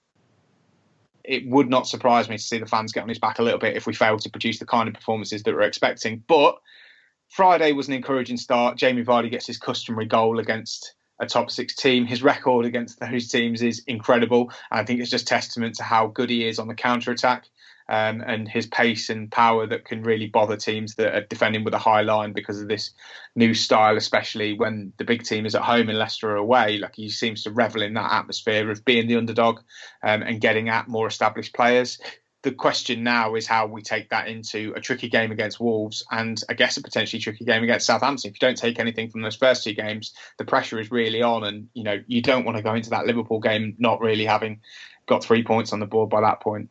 it would not surprise me to see the fans get on his back a little bit if we fail to produce the kind of performances that we're expecting. But Friday was an encouraging start. Jamie Vardy gets his customary goal against a top 6 team. His record against those teams is incredible. And I think it's just testament to how good he is on the counter-attack, and his pace and power that can really bother teams that are defending with a high line because of this new style, especially when the big team is at home and Leicester are away. Like, he seems to revel in that atmosphere of being the underdog and getting at more established players. The question now is how we take that into a tricky game against Wolves, and I guess a potentially tricky game against Southampton. If you don't take anything from those first 2 games, the pressure is really on, and you don't want to go into that Liverpool game not really having got 3 points on the board by that point.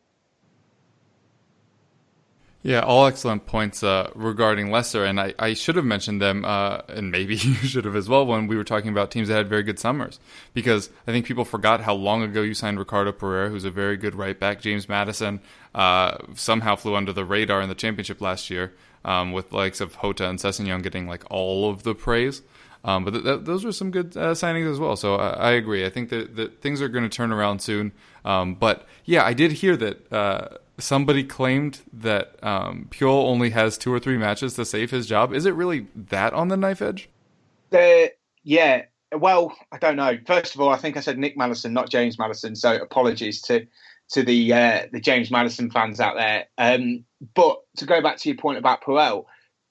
Yeah, all excellent points regarding Leicester, and I should have mentioned them, and maybe you should have as well, when we were talking about teams that had very good summers, because I think people forgot how long ago you signed Ricardo Pereira, who's a very good right back. James Maddison somehow flew under the radar in the Championship last year, with the likes of Jota and Sessegnon getting like all of the praise. But those were some good signings as well. So I agree. I think that things are going to turn around soon. But yeah, I did hear that somebody claimed that Puel only has 2 or 3 matches to save his job. Is it really that on the knife edge? Yeah. Well, I don't know. First of all, I think I said Nick Maddison, not James Maddison. So apologies to the James Maddison fans out there. But to go back to your point about Puel,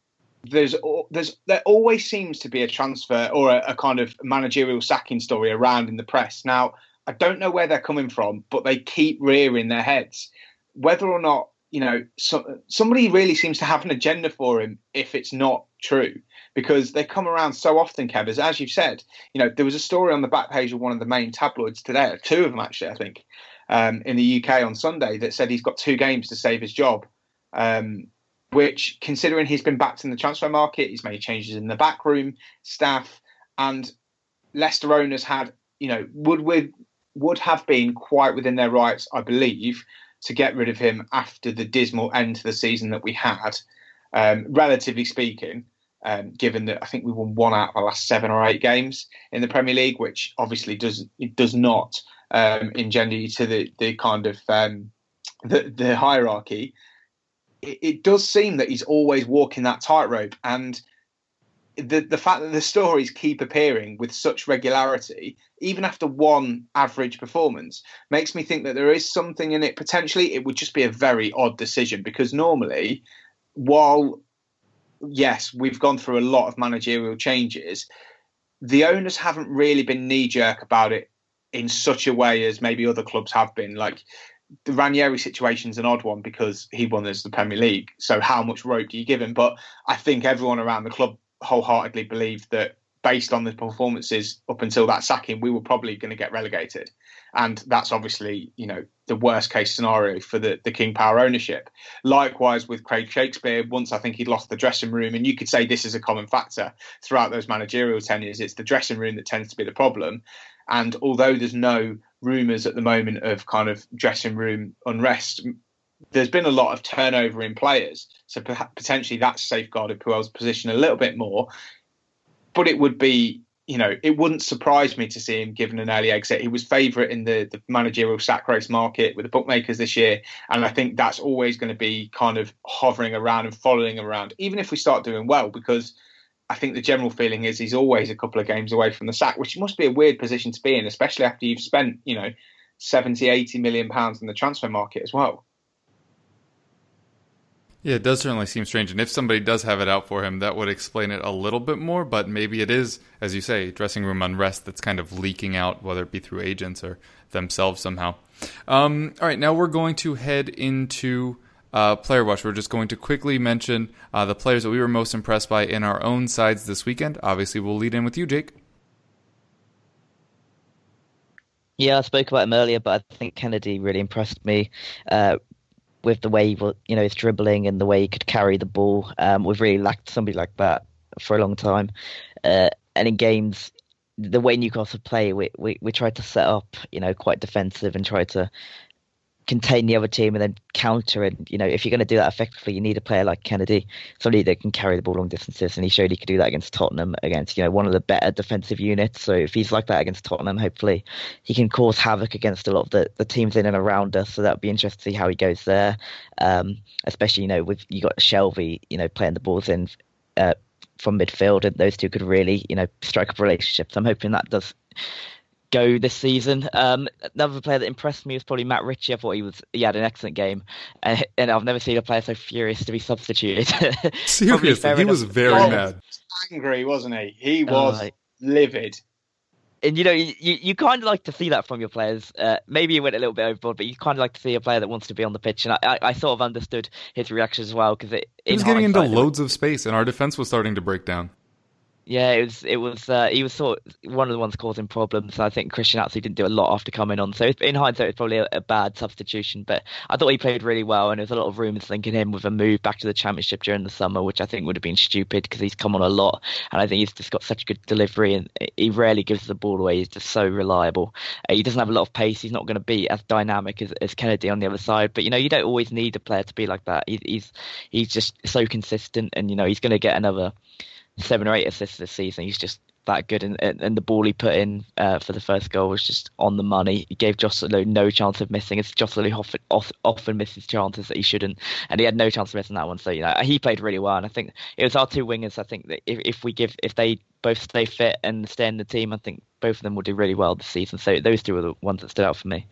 there always seems to be a transfer or a kind of managerial sacking story around in the press. Now, I don't know where they're coming from, but they keep rearing their heads. Whether or not, somebody really seems to have an agenda for him if it's not true, because they come around so often, Kev, as you've said. There was a story on the back page of one of the main tabloids today, 2 of them actually, I think, in the UK on Sunday, that said he's got 2 games to save his job. Which, considering he's been backed in the transfer market, he's made changes in the backroom staff, and Leicester owners had, would have been quite within their rights, I believe, to get rid of him after the dismal end to the season that we had, relatively speaking, given that I think we won 1 out of the last 7 or 8 games in the Premier League, which obviously does not engender you to the kind of the hierarchy. It does seem that he's always walking that tightrope, and the fact that the stories keep appearing with such regularity, even after 1 average performance, makes me think that there is something in it. Potentially, it would just be a very odd decision, because normally, while, yes, we've gone through a lot of managerial changes, the owners haven't really been knee-jerk about it in such a way as maybe other clubs have been. Like, the Ranieri situation's an odd one because he won us the Premier League. So how much rope do you give him? But I think everyone around the club wholeheartedly believed that based on the performances up until that sacking, we were probably going to get relegated. And that's obviously, the worst case scenario for the King Power ownership. Likewise with Craig Shakespeare, once I think he'd lost the dressing room, and you could say this is a common factor throughout those managerial tenures, it's the dressing room that tends to be the problem. And although there's no rumours at the moment of kind of dressing room unrest, there's been a lot of turnover in players, so potentially that's safeguarded Puel's position a little bit more. But it would be, it wouldn't surprise me to see him given an early exit. He was favourite in the managerial sack race market with the bookmakers this year, and I think that's always going to be kind of hovering around and following around, even if we start doing well, because I think the general feeling is he's always a couple of games away from the sack, which must be a weird position to be in, especially after you've spent, 70, 80 million pounds in the transfer market as well. Yeah, it does certainly seem strange. And if somebody does have it out for him, that would explain it a little bit more. But maybe it is, as you say, dressing room unrest that's kind of leaking out, whether it be through agents or themselves somehow. All right, now we're going to head into Player Watch. We're just going to quickly mention the players that we were most impressed by in our own sides this weekend. Obviously, we'll lead in with you, Jake. Yeah, I spoke about him earlier, but I think Kennedy really impressed me. With the way his dribbling and the way he could carry the ball. We've really lacked somebody like that for a long time. And in games, the way Newcastle play, we tried to set up, quite defensive and try to contain the other team and then counter. And, if you're going to do that effectively, you need a player like Kennedy, somebody that can carry the ball long distances. And he showed he could do that against Tottenham, against, one of the better defensive units. So if he's like that against Tottenham, hopefully he can cause havoc against a lot of the teams in and around us. So that would be interesting to see how he goes there. Especially, with you got Shelvey, playing the balls in from midfield, and those two could really, strike up a relationship. So I'm hoping that does go this season. Another player that impressed me was probably Matt Ritchie. I thought he had an excellent game, and I've never seen a player so furious to be substituted. Seriously, he was very mad. Angry, wasn't he? He was livid. And you kind of like to see that from your players. Maybe he went a little bit overboard, but you kind of like to see a player that wants to be on the pitch. And I sort of understood his reaction as well, because he was getting into loads of space, and our defense was starting to break down. Yeah, he was sort of one of the ones causing problems. I think Christian actually didn't do a lot after coming on. So in hindsight, it's probably a bad substitution. But I thought he played really well, and there's a lot of rumours linking him with a move back to the Championship during the summer, which I think would have been stupid because he's come on a lot. And I think he's just got such a good delivery, and he rarely gives the ball away. He's just so reliable. He doesn't have a lot of pace. He's not going to be as dynamic as Kennedy on the other side. But, you don't always need a player to be like that. He's just so consistent, and, he's going to get another 7 or 8 assists this season. He's just that good, and the ball he put in for the first goal was just on the money. He gave Joselu no chance of missing. It's Joselu often misses chances that he shouldn't, and he had no chance of missing that one. So he played really well, and I think it was our two wingers. I think that if they both stay fit and stay in the team, I think both of them will do really well this season. So those two are the ones that stood out for me.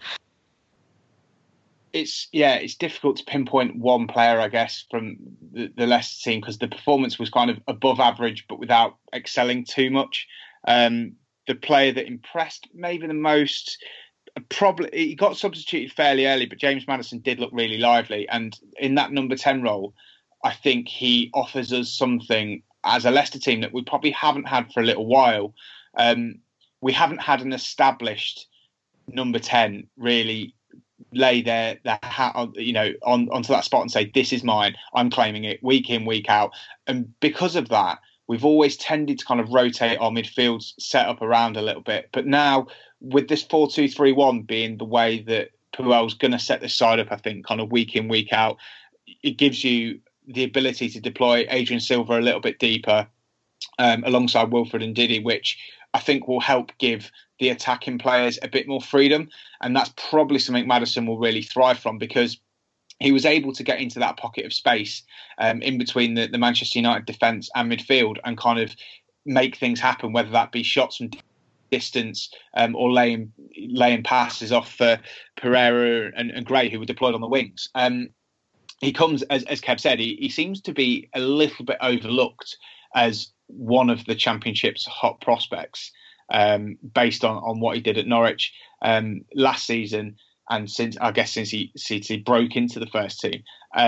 It's difficult to pinpoint one player, I guess, from the Leicester team, because the performance was kind of above average, but without excelling too much. The player that impressed maybe the most, probably he got substituted fairly early, but James Maddison did look really lively. And in that number 10 role, I think he offers us something as a Leicester team that we probably haven't had for a little while. We haven't had an established number 10 really lay their hat on, onto that spot and say, this is mine, I'm claiming it week in, week out. And because of that, we've always tended to kind of rotate our midfield set up around a little bit. But now with this 4-2-3-1 being the way that Puel's going to set this side up, I think kind of week in, week out, it gives you the ability to deploy Adrian Silva a little bit deeper alongside Wilfred and Didi, which I think will help give the attacking players a bit more freedom. And that's probably something Maddison will really thrive from, because he was able to get into that pocket of space in between the Manchester United defence and midfield and kind of make things happen, whether that be shots from distance or laying passes off for Pereira and Gray, who were deployed on the wings. He comes, as Kev said, he seems to be a little bit overlooked as one of the Championship's hot prospects, based on what he did at Norwich last season, and since he broke into the first team.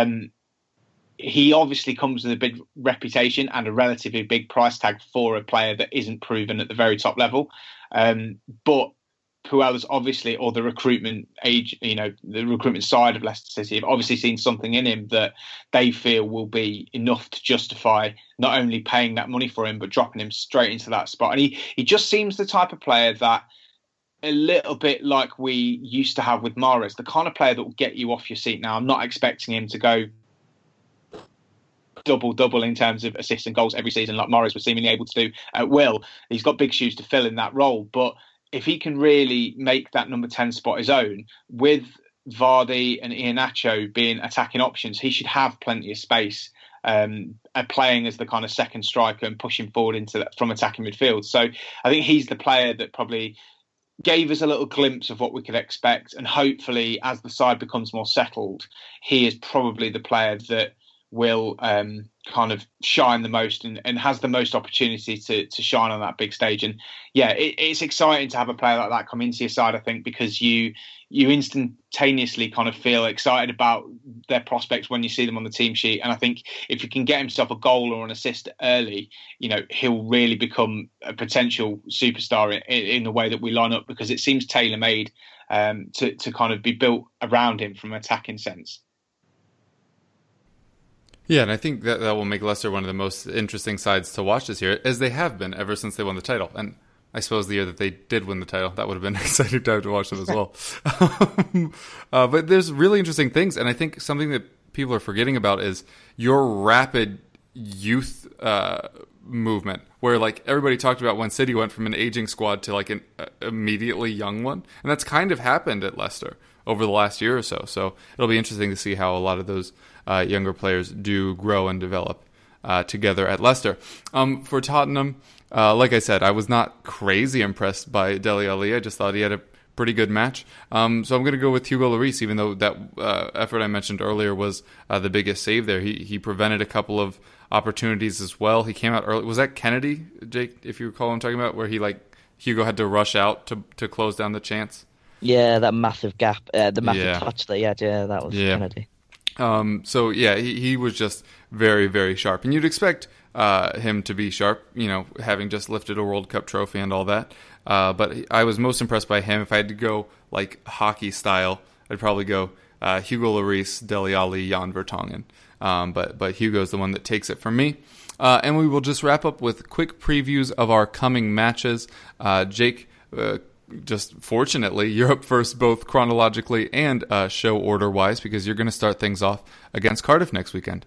He obviously comes with a big reputation and a relatively big price tag for a player that isn't proven at the very top level. But Puel has obviously, or the recruitment side of Leicester City have obviously seen something in him that they feel will be enough to justify not only paying that money for him, but dropping him straight into that spot. And he just seems the type of player that a little bit like we used to have with Mahrez, the kind of player that will get you off your seat. Now, I'm not expecting him to go double in terms of assists and goals every season like Mahrez was seemingly able to do at will. He's got big shoes to fill in that role. But if he can really make that number 10 spot his own, with Vardy and Iheanacho being attacking options, he should have plenty of space playing as the kind of second striker and pushing forward from attacking midfield. So I think he's the player that probably gave us a little glimpse of what we could expect. And hopefully, as the side becomes more settled, he is probably the player that will kind of shine the most and has the most opportunity to shine on that big stage. And yeah, it's exciting to have a player like that come into your side, I think, because you instantaneously kind of feel excited about their prospects when you see them on the team sheet. And I think if you can get himself a goal or an assist early, he'll really become a potential superstar in the way that we line up, because it seems tailor-made to kind of be built around him from an attacking sense. Yeah, and I think that will make Leicester one of the most interesting sides to watch this year, as they have been ever since they won the title. And I suppose the year that they did win the title, that would have been an exciting time to watch them as well. But there's really interesting things, and I think something that people are forgetting about is your rapid youth movement, where like everybody talked about when City went from an aging squad to like an immediately young one, and that's kind of happened at Leicester over the last year or so. So it'll be interesting to see how a lot of those younger players do grow and develop together at Leicester. For Tottenham, like I said, I was not crazy impressed by Dele Alli. I just thought he had a pretty good match. So I'm going to go with Hugo Lloris, even though that effort I mentioned earlier was the biggest save there. He prevented a couple of opportunities as well. He came out early. Was that Kennedy, Jake, if you recall what I'm talking about, where Hugo had to rush out to close down the chance? Yeah, that massive gap, the massive touch that he had. Yeah, that was Kennedy. So yeah, he was just very, very sharp, and you'd expect him to be sharp, having just lifted a World Cup trophy and all that. But I was most impressed by him. If I had to go like hockey style, I'd probably go Hugo Lloris, Dele Alli, Jan Vertonghen. But Hugo's the one that takes it from me. And we will just wrap up with quick previews of our coming matches. Jake, just fortunately, you're up first both chronologically and show order-wise, because you're going to start things off against Cardiff next weekend.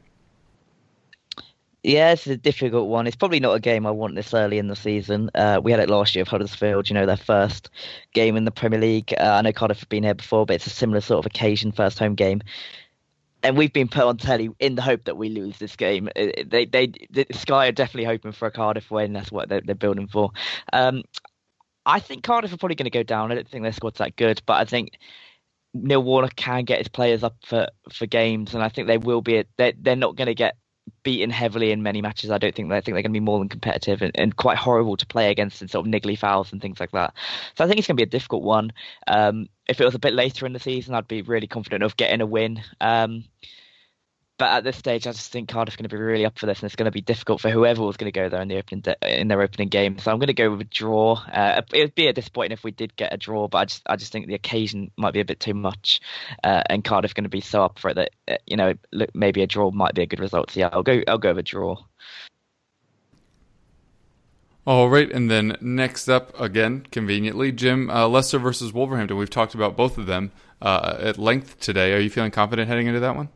Yeah, it's a difficult one. It's probably not a game I want this early in the season. We had it last year with Huddersfield, their first game in the Premier League. I know Cardiff have been here before, but it's a similar sort of occasion, first home game. And we've been put on telly in the hope that we lose this game. Sky are definitely hoping for a Cardiff win. That's what they're building for. I think Cardiff are probably going to go down. I don't think their squad's that good, but I think Neil Warnock can get his players up for games, and I think they will be. They're not going to get beaten heavily in many matches. I think they're going to be more than competitive and quite horrible to play against in sort of niggly fouls and things like that. So I think it's going to be a difficult one. If it was a bit later in the season, I'd be really confident of getting a win. But at this stage, I just think Cardiff are going to be really up for this, and it's going to be difficult for whoever was going to go there in their opening game. So I'm going to go with a draw. It would be disappointing if we did get a draw, but I just think the occasion might be a bit too much, and Cardiff are going to be so up for it that look, maybe a draw might be a good result. So yeah, I'll go with a draw. All right, and then next up, again, conveniently, Jim, Leicester versus Wolverhampton. We've talked about both of them at length today. Are you feeling confident heading into that one?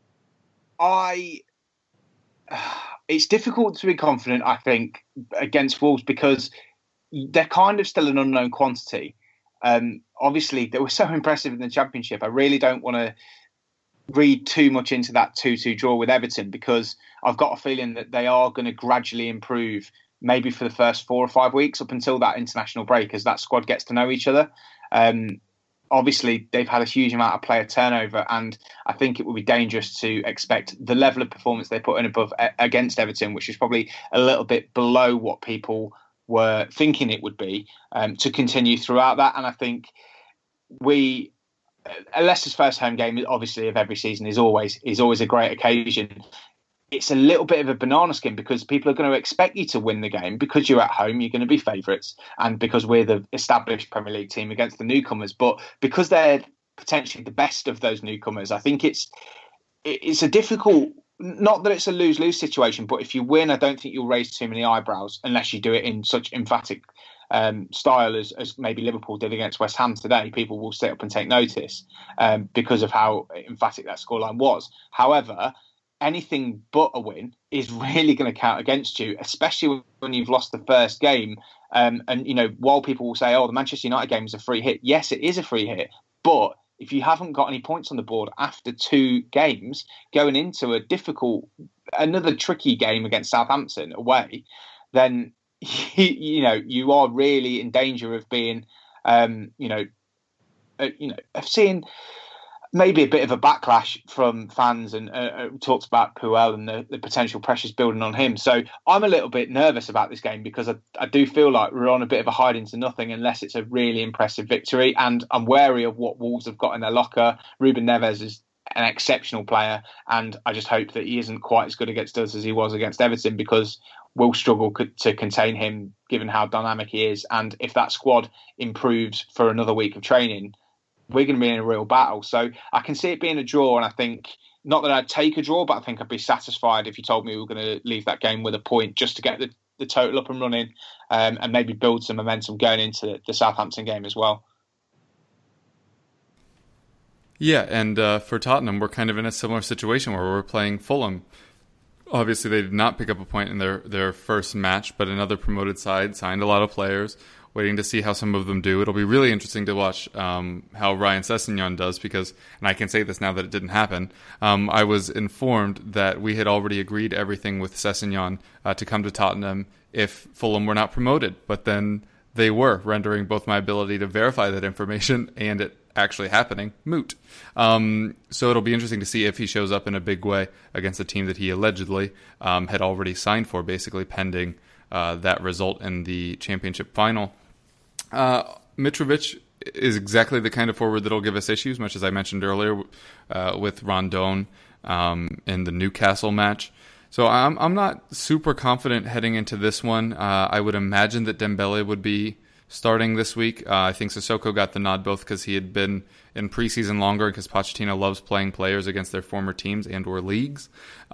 It's difficult to be confident, I think, against Wolves, because they're kind of still an unknown quantity. Obviously, they were so impressive in the Championship. I really don't want to read too much into that 2-2 draw with Everton, because I've got a feeling that they are going to gradually improve, maybe for the first 4 or 5 weeks up until that international break, as that squad gets to know each other. Obviously, they've had a huge amount of player turnover, and I think it would be dangerous to expect the level of performance they put in above against Everton, which is probably a little bit below what people were thinking it would be, to continue throughout that. And I think Leicester's first home game, obviously, of every season is always a great occasion. It's a little bit of a banana skin, because people are going to expect you to win the game because you're at home, you're going to be favourites, and because we're the established Premier League team against the newcomers. But because they're potentially the best of those newcomers, I think it's a difficult, not that it's a lose-lose situation, but if you win, I don't think you'll raise too many eyebrows unless you do it in such emphatic style as maybe Liverpool did against West Ham today, people will sit up and take notice because of how emphatic that scoreline was. However, anything but a win is really going to count against you, especially when you've lost the first game. And, while people will say, oh, the Manchester United game was a free hit. Yes, it is a free hit. But if you haven't got any points on the board after 2 games, going into another tricky game against Southampton away, then, you are really in danger of being, of seeing maybe a bit of a backlash from fans, and talked about Puel and the potential pressures building on him. So I'm a little bit nervous about this game because I do feel like we're on a bit of a hide into nothing unless it's a really impressive victory. And I'm wary of what Wolves have got in their locker. Ruben Neves is an exceptional player, and I just hope that he isn't quite as good against us as he was against Everton, because we'll struggle to contain him given how dynamic he is. And if that squad improves for another week of training, we're going to be in a real battle. So I can see it being a draw, and I think, not that I'd take a draw, but I think I'd be satisfied if you told me we were going to leave that game with a point, just to get the total up and running, and maybe build some momentum going into the Southampton game as well. Yeah, and for Tottenham, we're kind of in a similar situation where we're playing Fulham. Obviously, they did not pick up a point in their first match, but another promoted side signed a lot of players, waiting to see how some of them do. It'll be really interesting to watch how Ryan Sessegnon does, because, and I can say this now that it didn't happen, I was informed that we had already agreed everything with Sessegnon to come to Tottenham if Fulham were not promoted, but then they were, rendering both my ability to verify that information and it actually happening moot. So it'll be interesting to see if he shows up in a big way against a team that he allegedly had already signed for, basically pending that result in the championship final. Mitrovic is exactly the kind of forward that'll give us issues, much as I mentioned earlier with Rondon in the Newcastle match. So I'm not super confident heading into this one. I would imagine that Dembele would be starting this week. I think Sissoko got the nod both because he had been in preseason longer and because Pochettino loves playing players against their former teams and or leagues.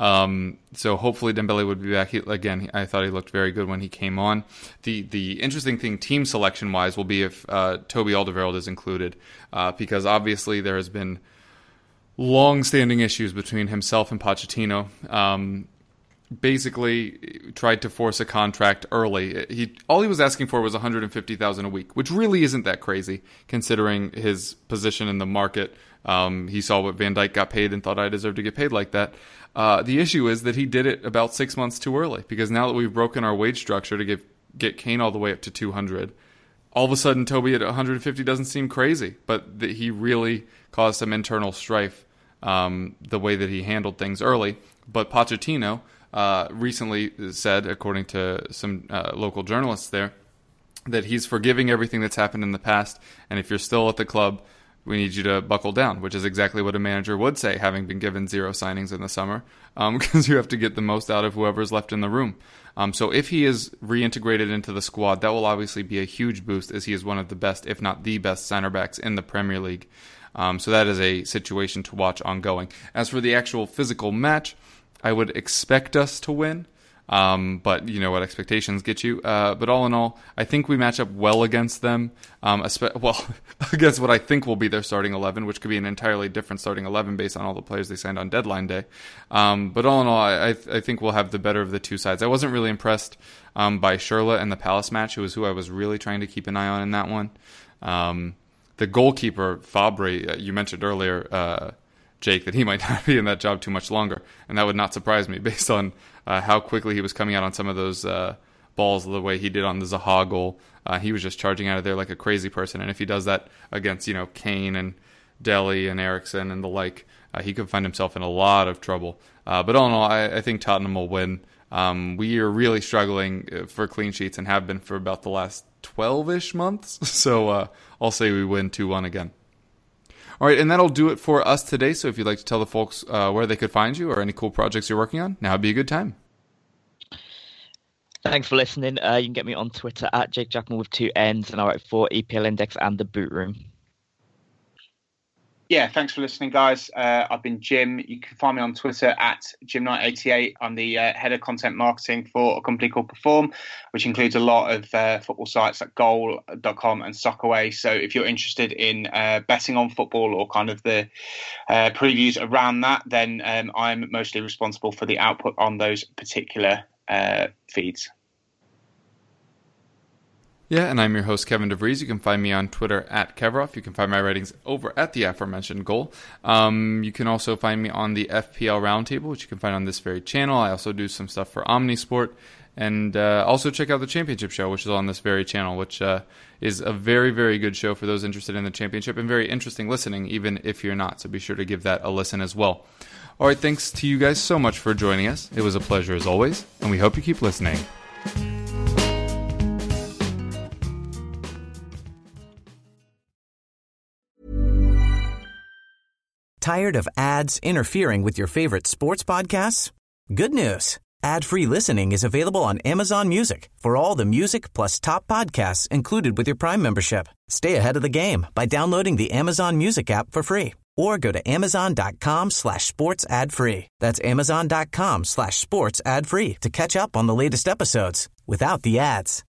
So hopefully Dembele would be back. I thought he looked very good when he came on. The interesting thing team selection-wise will be if Toby Alderweireld is included, because obviously there has been long-standing issues between himself and Pochettino. Basically tried to force a contract early. All he was asking for was $150,000 a week, which really isn't that crazy considering his position in the market. He saw what Van Dijk got paid and thought I deserved to get paid like that. The issue is that he did it about 6 months too early, because now that we've broken our wage structure to get Kane all the way up to 200, all of a sudden Toby at 150 doesn't seem crazy, but he really caused some internal strife the way that he handled things early. But Pochettino recently said, according to some local journalists there, that he's forgiving everything that's happened in the past, and if you're still at the club, we need you to buckle down, which is exactly what a manager would say, having been given 0 signings in the summer, because you have to get the most out of whoever's left in the room. So if he is reintegrated into the squad, that will obviously be a huge boost, as he is one of the best, if not the best, center backs in the Premier League. So that is a situation to watch ongoing. As for the actual physical match, I would expect us to win, but you know what expectations get you. But all in all, I think we match up well against them, against what I think will be their starting 11, which could be an entirely different starting 11 based on all the players they signed on deadline day. But all in all, I think we'll have the better of the two sides. I wasn't really impressed by Schürrle in the Palace match, who was who I was really trying to keep an eye on in that one. The goalkeeper, Fabry, you mentioned earlier, Jake, that he might not be in that job too much longer, and that would not surprise me based on how quickly he was coming out on some of those balls, the way he did on the Zaha goal. He was just charging out of there like a crazy person, and if he does that against Kane and Dele and Eriksen and the like, he could find himself in a lot of trouble. But all in all, I think Tottenham will win. We are really struggling for clean sheets and have been for about the last 12-ish months, so I'll say we win 2-1 again. All right, and that'll do it for us today. So if you'd like to tell the folks where they could find you or any cool projects you're working on, now would be a good time. Thanks for listening. You can get me on Twitter at Jake Jackman with 2 N's, and I write for EPL Index and The Boot Room. Yeah, thanks for listening, guys. I've been Jim. You can find me on Twitter at JimKnight88. I'm the head of content marketing for a company called Perform, which includes a lot of football sites like Goal.com and Soccerway. So if you're interested in betting on football or kind of the previews around that, then I'm mostly responsible for the output on those particular feeds. Yeah, and I'm your host, Kevin DeVries. You can find me on Twitter at Kevroff. You can find my writings over at the aforementioned Goal. You can also find me on the FPL Roundtable, which you can find on this very channel. I also do some stuff for Omnisport. And also check out the Championship Show, which is on this very channel, which is a very, very good show for those interested in the championship and very interesting listening, even if you're not. So be sure to give that a listen as well. All right, thanks to you guys so much for joining us. It was a pleasure as always, and we hope you keep listening. Tired of ads interfering with your favorite sports podcasts? Good news. Ad-free listening is available on Amazon Music for all the music plus top podcasts included with your Prime membership. Stay ahead of the game by downloading the Amazon Music app for free or go to amazon.com/sports ad free. That's amazon.com/sports ad free to catch up on the latest episodes without the ads.